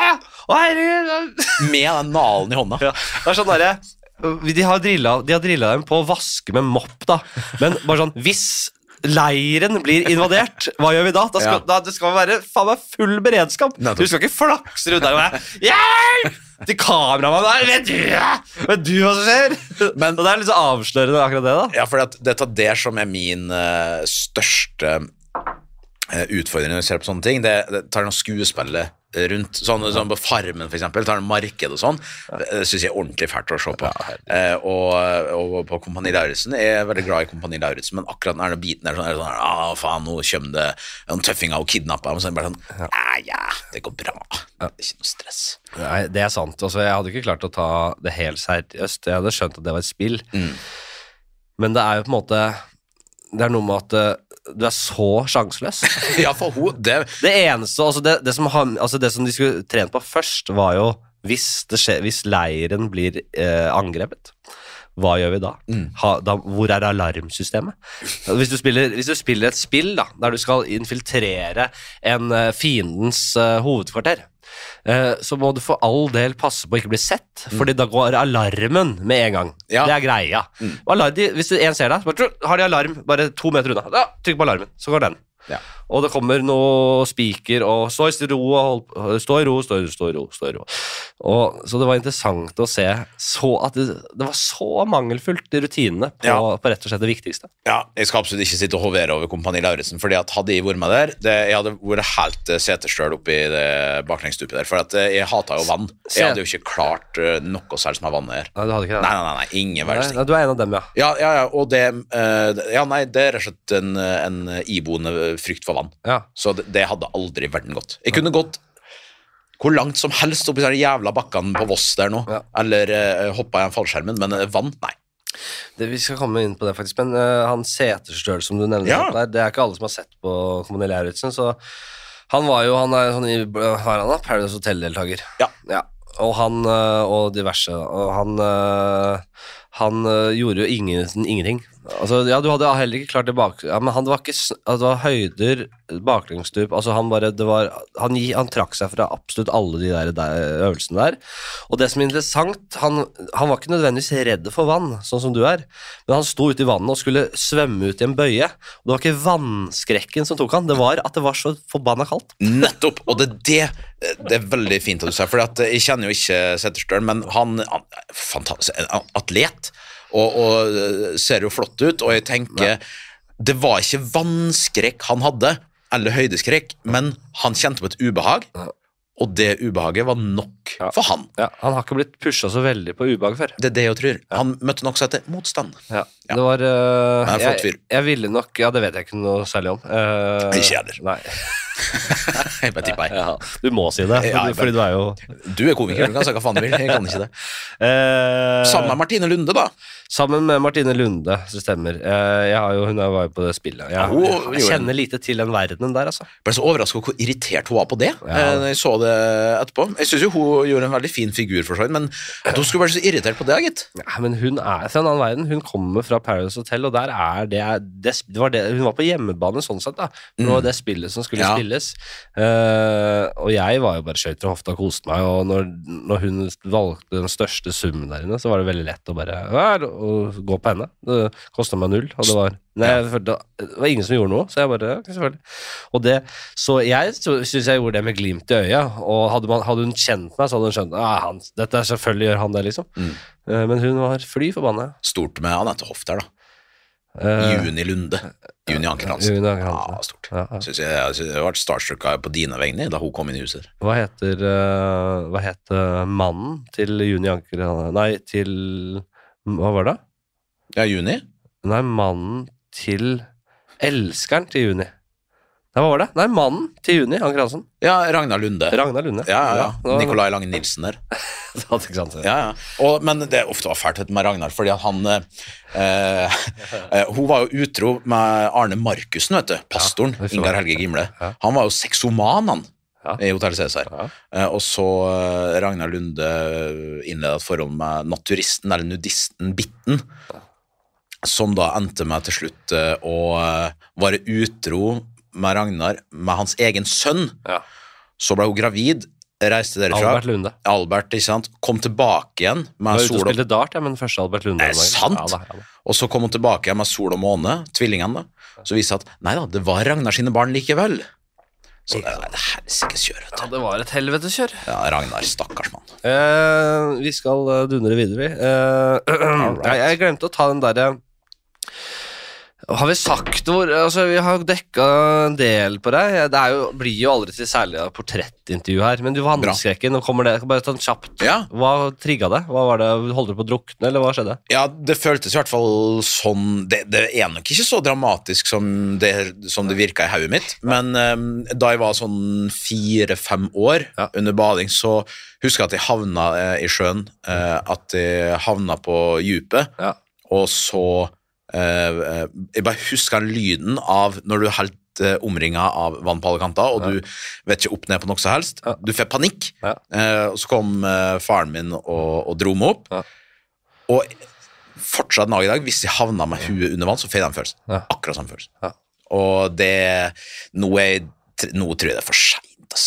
Med den nalen i hånda. Ja, det er sånn der, de har drillet dem på å vaske med mopp da, men bare sånn, hvis leiren blir invadert, hva gjør vi da? Det skal være faen meg full beredskap. Du skal ikke flakse rundt der og bare, hjelp! Til kameramann der, vet du hva som skjer? Og det er litt så avslørende akkurat det da. Ja, for dette er det som er min største utfordring når vi ser på sånne ting. Det tar noe skuespillet rundt, sånn på Farmen for eksempel, tar en marked og sånn, det synes jeg er ordentlig fælt å se på. Og på Kompani Lauritzen, jeg er veldig glad i Kompani Lauritzen, men akkurat når den biten er sånn, faen, nå kommer det en tøffing av å kidnappe ham, og så er det bare sånn, det går bra, Det er ikke noe stress. Nei, det er sant. Altså, jeg hadde ikke klart å ta det helt seriøst. Jeg hadde skjønt at det var et spill. Men det er jo på en måte det er noe med at du er så sjanseløs. Ja, for hun det eneste, altså det som de skulle trene på først var jo hvis leiren blir angrepet, hva gjør vi da? Hvor er alarmsystemet? Hvis du spiller et spill da, der du skal infiltrere en fiendens hovedkvarter, så må du for all del passe på å ikke bli sett, fordi da går alarmen med en gang. Det er greia. Hvis en ser deg, så har de alarm bare 2 meter unna. Da, trykk på alarmen, så går den. Og det kommer noe spiker og stå i ro, og så det var interessant å se at det var så mangelfullt i rutinene på rett og slett det viktigste. Ja, jeg skal absolutt ikke sitte og hovere over Kompani Lauritzen, fordi at hadde jeg vært med der, jeg hadde vært helt seterstøl oppi det baklengsstupet der, for at jeg hatet jo vann. Jeg hadde jo ikke klart noe selv som er vannet her. Nei, du hadde ikke det? Nei, ingen verdensting. Du er en av dem, ja. Ja, og det er rett og slett en iboende frykt for vann. Så det hadde aldri verden gått. Jeg kunne gått hvor langt som helst oppi de jævla bakkene på Voss der nå, eller hoppet i en fallskjermen, men vann, nei. Vi skal komme inn på det faktisk, men han seterstøl som du nevner der, det er ikke alle som har sett på Kompani Lauritzen, så han er sånn i Paradise Hotel-deltager. Ja. Og han og diverse, og han gjorde jo ingenting. Altså, du hadde heller ikke klart det men det var høyder, baklengsstup, altså han trakk seg fra absolutt alle de der øvelsene der, og det som er interessant, han var ikke nødvendigvis redd for vann, sånn som du er, men han sto ute i vannet og skulle svømme ut i en bøye, og det var ikke vannskrekken som tok han, det var at det var så forbanna kaldt. Nettopp, og det er veldig fint at du sier, for jeg kjenner jo ikke Seterstøl, men han fantastisk, atlet, og ser jo flott ut, og jeg tenker det var ikke vannskrekk han hadde, eller høydeskrekk, men han kjente på et ubehag, og det ubehaget var nok for han. Han har ikke blitt pushet så veldig på ubehag før. Det er det jeg tror. Han møtte nok seg til motstand. Det var han er en flott fyr. Jeg ville nok, det vet jeg ikke noe særlig om. Ikke heller. Nei. Jeg bare tipper. Du må si det, fordi du er jo... Du er komiker, du kan si hva faen du vil, jeg kan ikke det. Sammen med Martine Lunde da. Sammen med Martine Lunde, så stemmer. Hun var jo på det spillet. Jeg kjenner lite til den verdenen der, altså. Jeg ble så overrasket hvor irritert hun var på det, når jeg så det etterpå. Jeg synes jo hun gjorde en veldig fin figur for seg, men at hun skulle være så irritert på det, gitt. Men hun er fra en annen verden. Hun kommer fra Paradise Hotel, og der hun var på hjemmebane sånn sett da. Det var det spillet som skulle spilles. Og jeg var jo bare skjøt fra hofta og koste meg, og når hun valgte den største summen der inne, så var det veldig lett å bare gå på henne. Det kostet meg 0, og det var ingen som gjorde noe, så jeg bare, selvfølgelig. Og så jeg synes jeg gjorde det med glimt i øya, og hadde hun kjent meg, så hadde hun skjønt, dette selvfølgelig gjør han det, liksom. Men hun var fly forbannet. Stort med Anette Hoff der, da. Juni Lunde. Juni Anker Hansen. Stort. Synes jeg har vært starstruck på dine vegne da hun kom inn i huset. Hva heter mannen til Juni Anker Hansen? Nei, til... Hva var det? Juni? Nei, mannen til elskeren til Juni. Nei, hva var det? Nei, mannen til Juni, Anker Hansen. Ja, Ragnar Lunde. Ja. Nikolai Lange Nilsen der. Det hadde ikke sant. Men det ofte var fælt med Ragnar, fordi at han hun var jo utro med Arne Markusen, vet du, pastoren, Ingar Helge Gimle. Han var jo sexoman, han. I Hotel Cæsar. Og så Ragnar Lunde innledet et forhold med naturisten, eller nudisten Bitten, som da endte med til slutt å være utro med Ragnar med hans egen sønn. Så ble hun gravid, reiste derifra. Albert Lunde. Albert, ikke sant? Kom tilbake igjen med sol og... Du spilte dart, men første Albert Lunde. Sant? Og så kom hun tilbake igjen med sol og måne, tvillingene da. Så viste det at, nei da, det var Ragnar sine barn likevel. Så det er helsikes kjør, vet du. Det var et helvetes kjør. Ragnar, stakkars mann. Vi skal dundre videre, vi. Jeg glemte å ta den der Har vi sagt hvor, altså vi har dekket en del på deg. Det blir jo aldri til særlig portrettintervju her, men du var vannskrekken, nå kommer det, bare ta den kjapt. Ja. Hva trigget det? Hva var det? Holdt du på å drukne, eller hva skjedde? Ja, det føltes i hvert fall sånn, det nok ikke så dramatisk som det virket i hodet mitt, men da jeg var sånn 4-5 år under bading, så husker jeg at jeg havna i sjøen, at jeg havna på djupet, og så jeg bare husker lyden av når du er helt omringet av vann på alle kanter, og du vet ikke opp ned på noe så helst. Du får panikk, og så kom faren min og dro meg opp, og fortsatt nå i dag, hvis jeg havna med huet under vann, så får jeg den følelsen. Akkurat samme følelsen. Og nå tror jeg det for sent,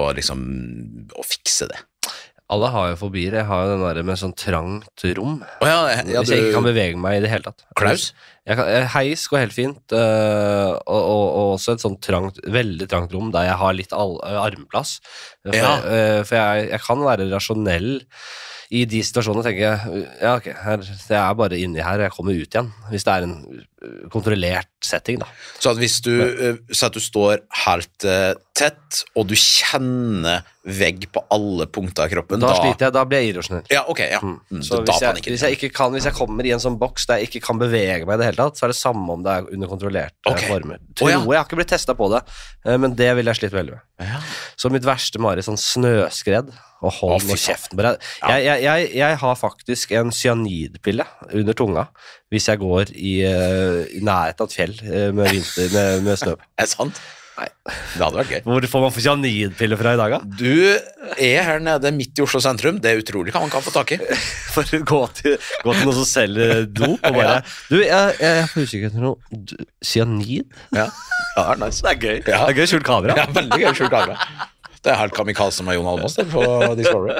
å fikse det. Alle har jo fobier. Jeg har jo den der med sånn trangt rom. Hvis jeg ikke kan bevege meg i det hele tatt. Klaus? Heis går helt fint, og også et sånn veldig trangt rom der jeg har litt armplass. For jeg kan være rasjonell i de situasjonene, tenker jeg, ok, jeg bare inni her, og jeg kommer ut igjen, hvis det en kontrollert setting, da. Så at hvis så at du står helt tett, og du kjenner vegg på alle punkter av kroppen, da sliter jeg, da blir jeg irrasjonell. Ja, ok, ja. Så hvis jeg kommer i en sånn boks der jeg ikke kan bevege meg i det hele tatt, så det samme om det under kontrollerte former. Jeg har ikke blitt testet på det, men det vil jeg slite veldig med. Så mitt verste mareritt, sånn snøskred, og hold nå kjeften på deg. Jeg har faktisk en cyanidpille under tunga hvis jeg går i nærheten av et fjell med snø. Det sant? Nei, det hadde vært gøy. Hvor får man få cyanidpille fra i dag, da? Du her nede midt i Oslo sentrum. Det utrolig hva man kan få tak i. For å gå til noen som selger dop og bare Du, jeg får usikker til noe cyanid? Ja, det nice. Det gøy. Det gøy skjult kamera. Ja, veldig gøy skjult kamera. Det helt kamikaze med Jon Almaas på Discovery.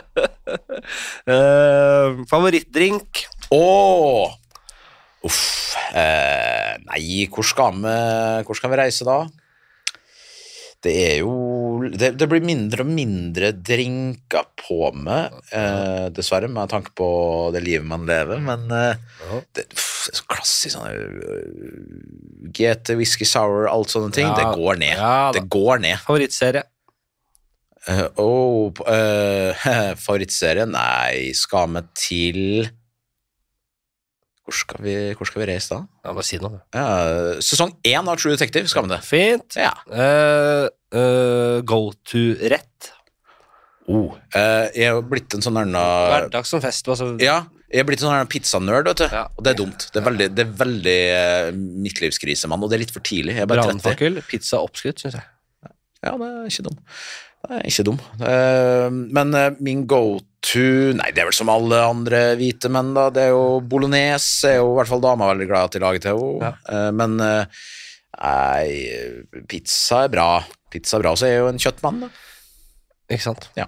Favorittdrink? Nei, hvor skal vi reise da? Det jo det blir mindre og mindre drinker på meg, dessverre, med tanke på det livet man lever, men det så klassisk sånn GT, whisky sour, alt sånne ting, det går ned. Det går ned. Favorittserie? Favorittserie? Nei, skal vi til hvor skal vi reise da? Ja, bare si noe. Sesong 1 av True Detective skal vi det. Fint. Go to rett. Jeg har blitt en sånn hverdag som fest. Ja, jeg har blitt en sånn pizzanørd, vet du. Og det dumt. Det veldig midtlivskrise, mann, og det litt for tidlig. Brandfakkel, pizza oppskrytt, synes jeg. Ja, det ikke dum. Men min go-to, nei, det vel som alle andre hvite menn da, det jo bolognese, jo i hvert fall dama veldig glad til å lage til men nei, pizza bra, så jo en kjøttmann da. Ikke sant? Ja.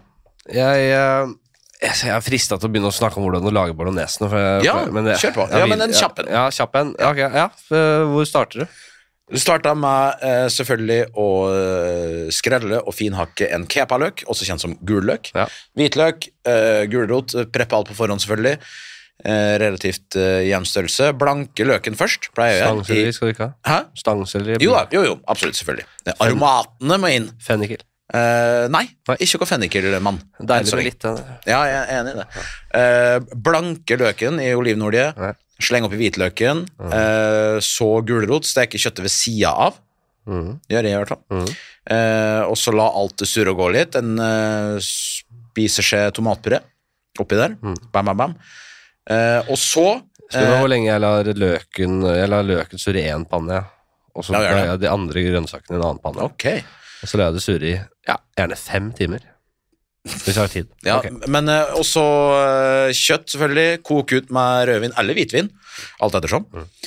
Jeg fristet til å begynne å snakke om hvordan du lager bolognesen. Kjør på. Men en kjappen. Ja, kjappen. Hvor starter du? Du startet med selvfølgelig å skrelle og finhakke en kepaløk, også kjent som gulløk. Hvitløk, gulrot, preppe alt på forhånd selvfølgelig. Relativt jevn størrelse. Blanke løken først, pleier jeg. Stangselleri skal du ikke ha? Hæ? Stangselleri? Jo, absolutt, selvfølgelig. Aromatene må inn. Fennikel? Nei, ikke noe fennikel, mann. Deilig med litt. Ja, jeg enig i det. Blanke løken i olivenolje. Sleng opp i hvitløken, så gulrot, steke kjøttet ved siden av, gjør jeg i hvert fall, og så la alt det surre og gå litt, en spiseskje tomatpuré oppi der, bam, og så Skal du hvor lenge jeg lar løken surre i en panne, og så lar jeg de andre grønnsakene i en annen panne, og så lar jeg det surre i, gjerne 5 timer. Hvis jeg har tid. Ja, men også kjøtt selvfølgelig, koke ut med rødvin eller hvitvin, alt ettersom.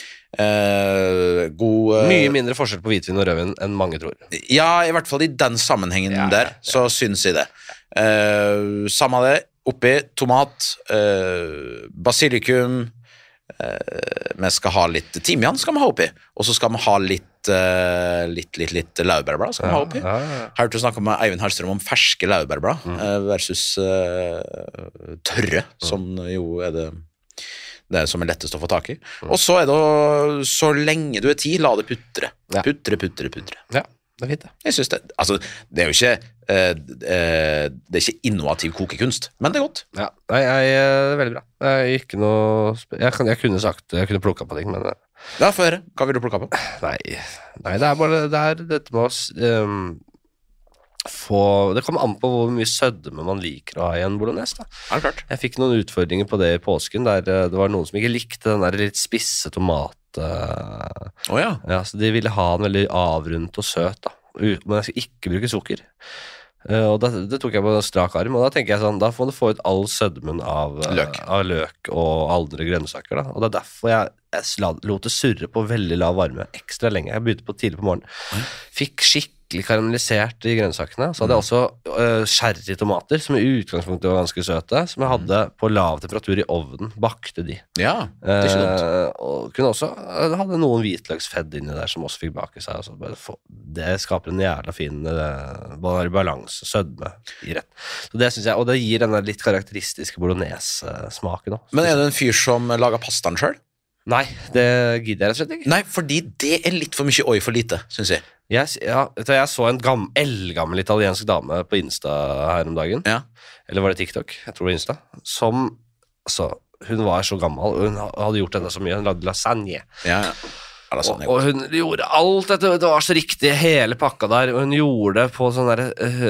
Mye mindre forskjell på hvitvin og rødvin enn mange tror. Ja, i hvert fall i den sammenhengen der, så synes jeg det. Samme det, oppi tomat, basilikum, vi skal ha litt timian skal vi ha oppi, og så skal vi ha litt laurbærblad skal vi ha oppi. Hørte du snakke med Eivind Hallstrøm om ferske laurbærblad versus tørre, som jo det det som lettest å få tak i. Og så det så lenge du 10, la det putre. Putre. Ja, det fint det. Jeg synes det, altså, det jo ikke, det ikke innovativ kokekunst, men det godt. Ja, nei, veldig bra. Ikke noe, jeg kunne sagt, jeg kunne plukket på ting, men... Ja, få høre. Hva vil du plukke på? Nei, det bare, dette med å det kommer an på hvor mye sødme man liker å ha i en bolognese da. Ja, klart. Jeg fikk noen utfordringer på det i påsken, der det var noen som ikke likte den der litt spisse tomat. Ja, så de ville ha den veldig avrundt og søt da. Men jeg skal ikke bruke sukker. Og det tok jeg på en strak arm, og da tenker jeg sånn, da får du få ut all sødmen av løk og andre grønnsaker da. Og det derfor jeg lot det surre på veldig lav varme ekstra lenge. Jeg begynte på tidlig på morgenen. Fikk skikkelig karamellisert i grønnsakene. Så hadde jeg også sherry tomater, som i utgangspunktet var ganske søte, som jeg hadde på lav temperatur i ovnen. Bakte de. Ja, det ikke dumt. Og kunne også, hadde noen hvitløksfedd inni der som også fikk bake seg. Det skaper en jævla fin balanse, sødme i rett. Så det synes jeg, og det gir denne litt karakteristiske bolognese-smaken også. Men det en fyr som lager pastaen selv? Nei, det gidder jeg rett og slett ikke. Nei, fordi det litt for mye oi for lite, synes jeg. Jeg så en eldgammel italiensk dame på Insta her om dagen. Ja. Eller var det TikTok? Jeg tror det var Insta. Som, altså, hun var så gammel, og hun hadde gjort dette så mye. Hun lagde lasagne. Ja. Og hun gjorde alt dette, det var så riktig, hele pakka der, og hun gjorde det på sånn der,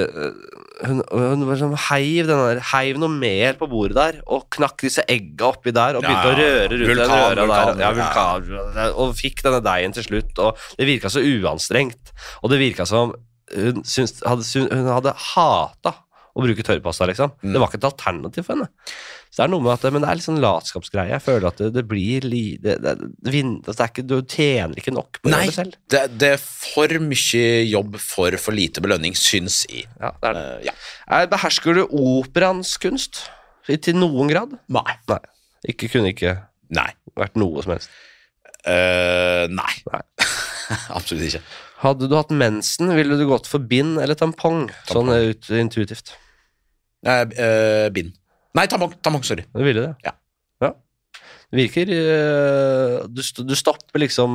hun heiv noe mel på bordet der, og knakk disse egga oppi der, og begynte å røre rundt den røra der, vulkan, og fikk denne deigen til slutt, og det virket så uanstrengt, og det virket som hun hadde hatet å bruke tørrpasta, liksom. Det var ikke et alternativ for henne. Så det noe med at, men det litt sånn latskapsgreie. Jeg føler at det blir du tjener ikke nok på det selv. Nei, det for mye jobb for lite belønning, syns jeg. Ja, det. Behersker du operaens kunst? Til noen grad? Nei. Kunne ikke vært noe som helst? Nei. Absolutt ikke. Hadde du hatt mensen, ville du gått for bind eller tampong? Sånn intuitivt. Bind. Nei, tampong, sorry. Du ville det? Ja. Det virker du stopper liksom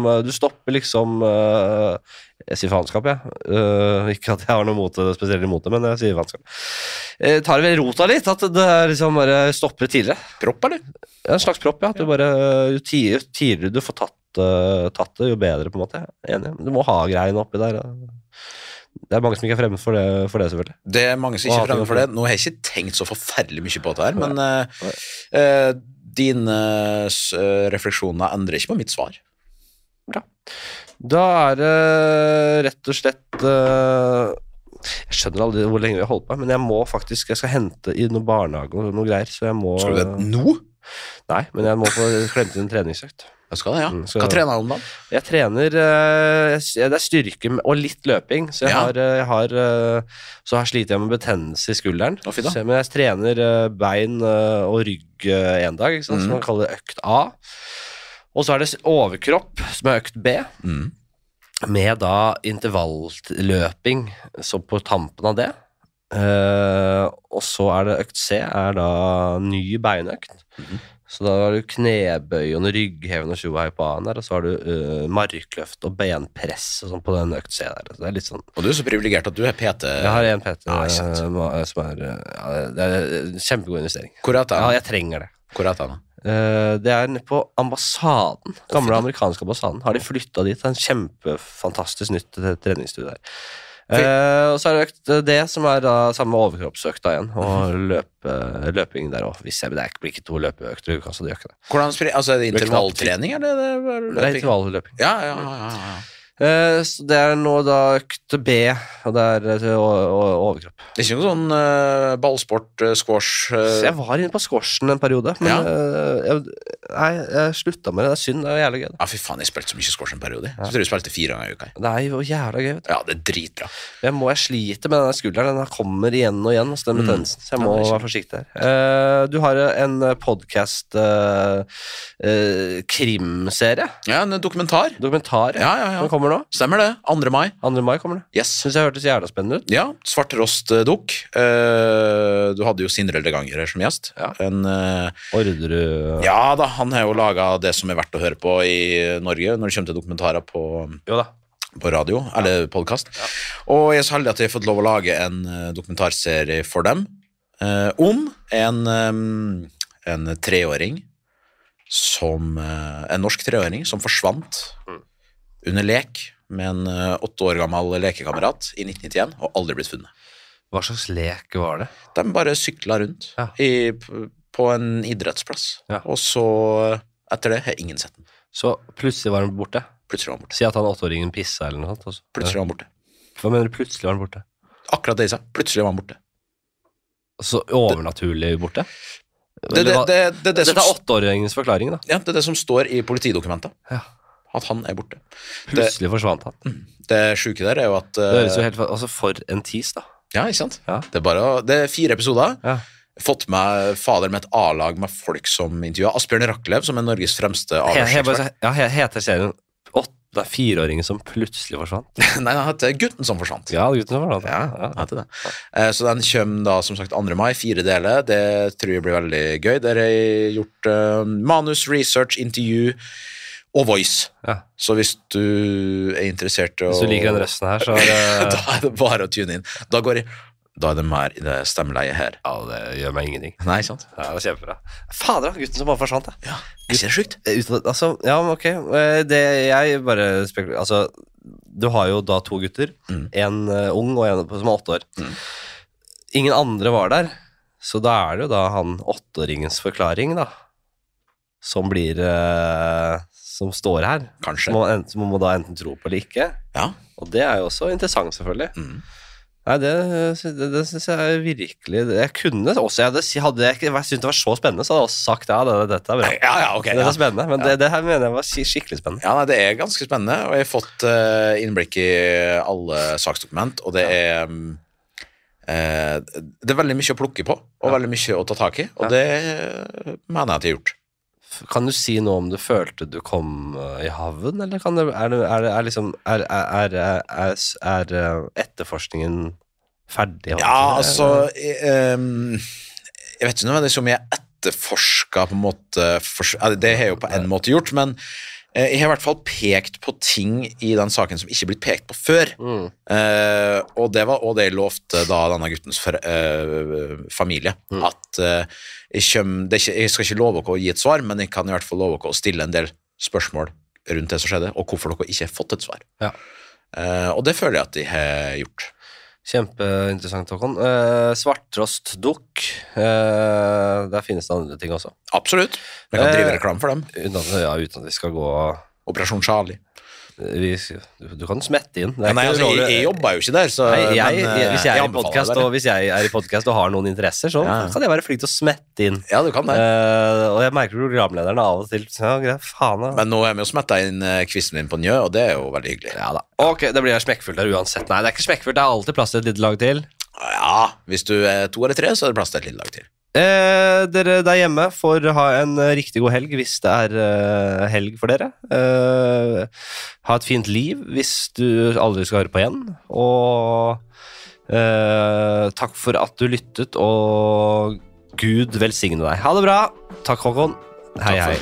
jeg sier faenskap, ikke at jeg har noe spesielt imot det, men jeg sier faenskap. Tar det vel rota litt, at det liksom bare stopper tidligere. Propp, eller? Ja, en slags propp, ja. At du bare, jo tidligere du får tatt det, jo bedre på en måte. Enig. Du må ha greiene oppi der. Det mange som ikke fremmed for det selvfølgelig. Det mange som ikke fremmed for det. Nå har jeg ikke tenkt så forferdelig mye på det her, men dine refleksjoner endrer ikke på mitt svar. Bra. Da det rett og slett jeg skjønner aldri hvor lenge vi har holdt på, men jeg skal hente i noen barnehage og noe greier, så jeg må... Skal du det nå? Nei, men jeg må få klemme til en treningsøkt. Jeg skal det, ja. Hva trener du om da? Jeg trener, det styrke og litt løping, så så sliter jeg med betennelse i skulderen. Men jeg trener bein og rygg en dag, som man kaller økt A. Og så det overkropp, som økt B, med da intervalløping så på tampen av det. Og så det økt C, da ny beinøkt. Så da har du knebøy og noe rygghevende og tjohei på A-en der, og så har du markløft og benpress og sånn på den økt C der. Så det litt sånn... Og du så privilegert at du PT... Jeg har en PT som det en kjempegod investering. Hvor det? Ja, jeg trenger det. Hvor det da? Det nede på ambassaden, gamle amerikanske ambassaden. Har de flyttet dit? Det en kjempefantastisk nytt treningsstudie der. Og så det økt det som da samme overkroppsøkta igjen, og løping der også. Hvis det blir ikke 2 løpeøkter i uka, så det gjør ikke det. Hvordan det intervalltrening, eller løping? Det intervalløping. Ja. Så det nå da økt B, og det overkropp. Det ikke noe sånn ballsport, squash? Så jeg var inne på squashen en periode, men jeg sluttet med det. Det synd, det jævlig gøy. Ja, fy faen, jeg spilte så mye squash en periode. Så tror jeg spilte 4 ganger i uka. Det jo jævlig gøy, vet du. Ja, det dritbra. Jeg sliter med denne skulderen, den kommer igjen og igjen, så den betennelsen, så jeg må være forsiktig her. Du har en podcast krimserie. Ja, en dokumentar. Den kommer kommer nå. Stemmer det, 2. mai. 2. mai kommer det. Yes. Synes jeg hørtes jævla spennende ut. Ja, Svartrostdukk. Du hadde jo Sindre Leganger her som gjest. Ja. Orderud. Ja da, han har jo laget det som er verdt å høre på i Norge, når det kommer til dokumentarer på radio, eller podcast. Ja. Og jeg er så heldig at jeg har fått lov å lage en dokumentarserie for dem, om en 3-åring, en norsk 3-åring som forsvant under lek med en 8 år gammel lekekamerat i 1991 og aldri blitt funnet. Hva slags lek var det? De bare syklet rundt på en idrettsplass, og så etter det har ingen sett den. Så plutselig var han borte? Plutselig var han borte. Si at han 8-åringen pissa eller noe sånt også. Plutselig var han borte. Hva mener du plutselig var han borte? Akkurat det jeg sa, plutselig var han borte. Så overnaturlig borte? Dette er 8-åringens forklaring da. Ja, det er det som står i politidokumentet. Ja. At han er borte. Plutselig forsvant han. Det syke der er jo at... Det høres jo helt... Altså for en tis da. Ja, ikke sant? Ja. Det er 4 episoder. Ja. Fått med fader med et A-lag med folk som intervjuer. Asbjørn Raklev, som er Norges fremste avhørsekspert. Heter serien 4-åringen som plutselig forsvant? Nei, det heter Gutten som forsvant. Ja, Gutten som forsvant. Ja, heter det. Så den kommer da, som sagt, 2. mai, 4 deler. Det tror jeg blir veldig gøy. Der har jeg gjort manus, research, intervju og voice. Ja. Så hvis du er interessert Hvis du liker den røsten her, så da er det bare å tune inn. Da er det mer i det stemmeleiet her. Ja, det gjør meg ingenting. Nei, sant? Ja, det er kjempebra. Fader da, Gutten som bare forsvant da. Ja, jeg ser det sjukt. Altså, ja, ok. Jeg bare spekulerer. Altså, du har jo da 2 gutter. En ung og en som er 8 år. Ingen andre var der. Så da er det jo da han 8-åringens forklaring da. Som blir... som står her. Kanskje. Som man må da enten tro på eller ikke. Ja. Og det er jo også interessant selvfølgelig. Nei, det synes jeg virkelig... Jeg kunne også... Hadde jeg ikke syntes det var så spennende, så hadde jeg også sagt dette er bra. Ja, ok. Det er spennende, men det her mener jeg var skikkelig spennende. Ja, nei, det er ganske spennende, og jeg har fått innblikk i alle saksdokument, og det er veldig mye å plukke på, og veldig mye å ta tak i, og det mener jeg at jeg har gjort. Kan du si noe om du følte du kom i havn, eller er etterforskningen ferdig? Ja, altså jeg vet ikke noe, det er så mye etterforska på en måte, det har jeg jo på en måte gjort, men jeg har i hvert fall pekt på ting i den saken som ikke er blitt pekt på før, og det var også det jeg lovte da denne guttens familie, at jeg skal ikke love dere å gi et svar, men jeg kan i hvert fall love dere å stille en del spørsmål rundt det som skjedde, og hvorfor dere ikke har fått et svar. Ja. Og det føler jeg at de har gjort. Kjempeinteressant, Håkon. Svartrostdukk, der finnes det andre ting også. Absolutt. Vi kan drive reklam for dem. Uten at vi skal gå... Operasjon Charlie. Du kan smette inn. Nei, altså, jeg jobber jo ikke der, så... Hvis jeg er i podcast og har noen interesser, så kan jeg være flink til å smette inn. Ja, du kan det. Og jeg merker programlederne av og til. Ja, greit, faen. Men nå er vi jo smettet inn kvisten min på Njø, og det er jo veldig hyggelig. Ja da. Ok, det blir smekkfullt der uansett. Nei, det er ikke smekkfullt, det er alltid plass til et lite lag til. Ja, hvis du er 2 eller 3, så er det plass til et lite lag til. Dere der hjemme får ha en riktig god helg hvis det er helg for dere. Ha et fint liv hvis du aldri skal høre på igjen. Og takk for at du lyttet, og Gud velsigne deg. Ha det bra. Takk, Håkon. Hei, hei.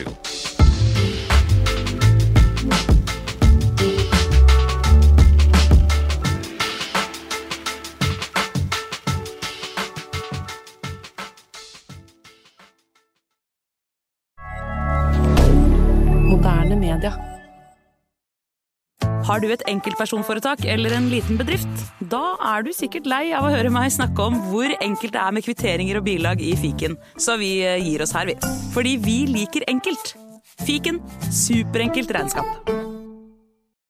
Moderne media. Har du et enkeltpersonforetak eller en liten bedrift? Da er du sikkert lei av å høre meg snakke om hvor enkelt det er med kvitteringer og bilag i Fiken. Så vi gir oss her, vi. Fordi vi liker enkelt. Fiken, superenkelt regnskap.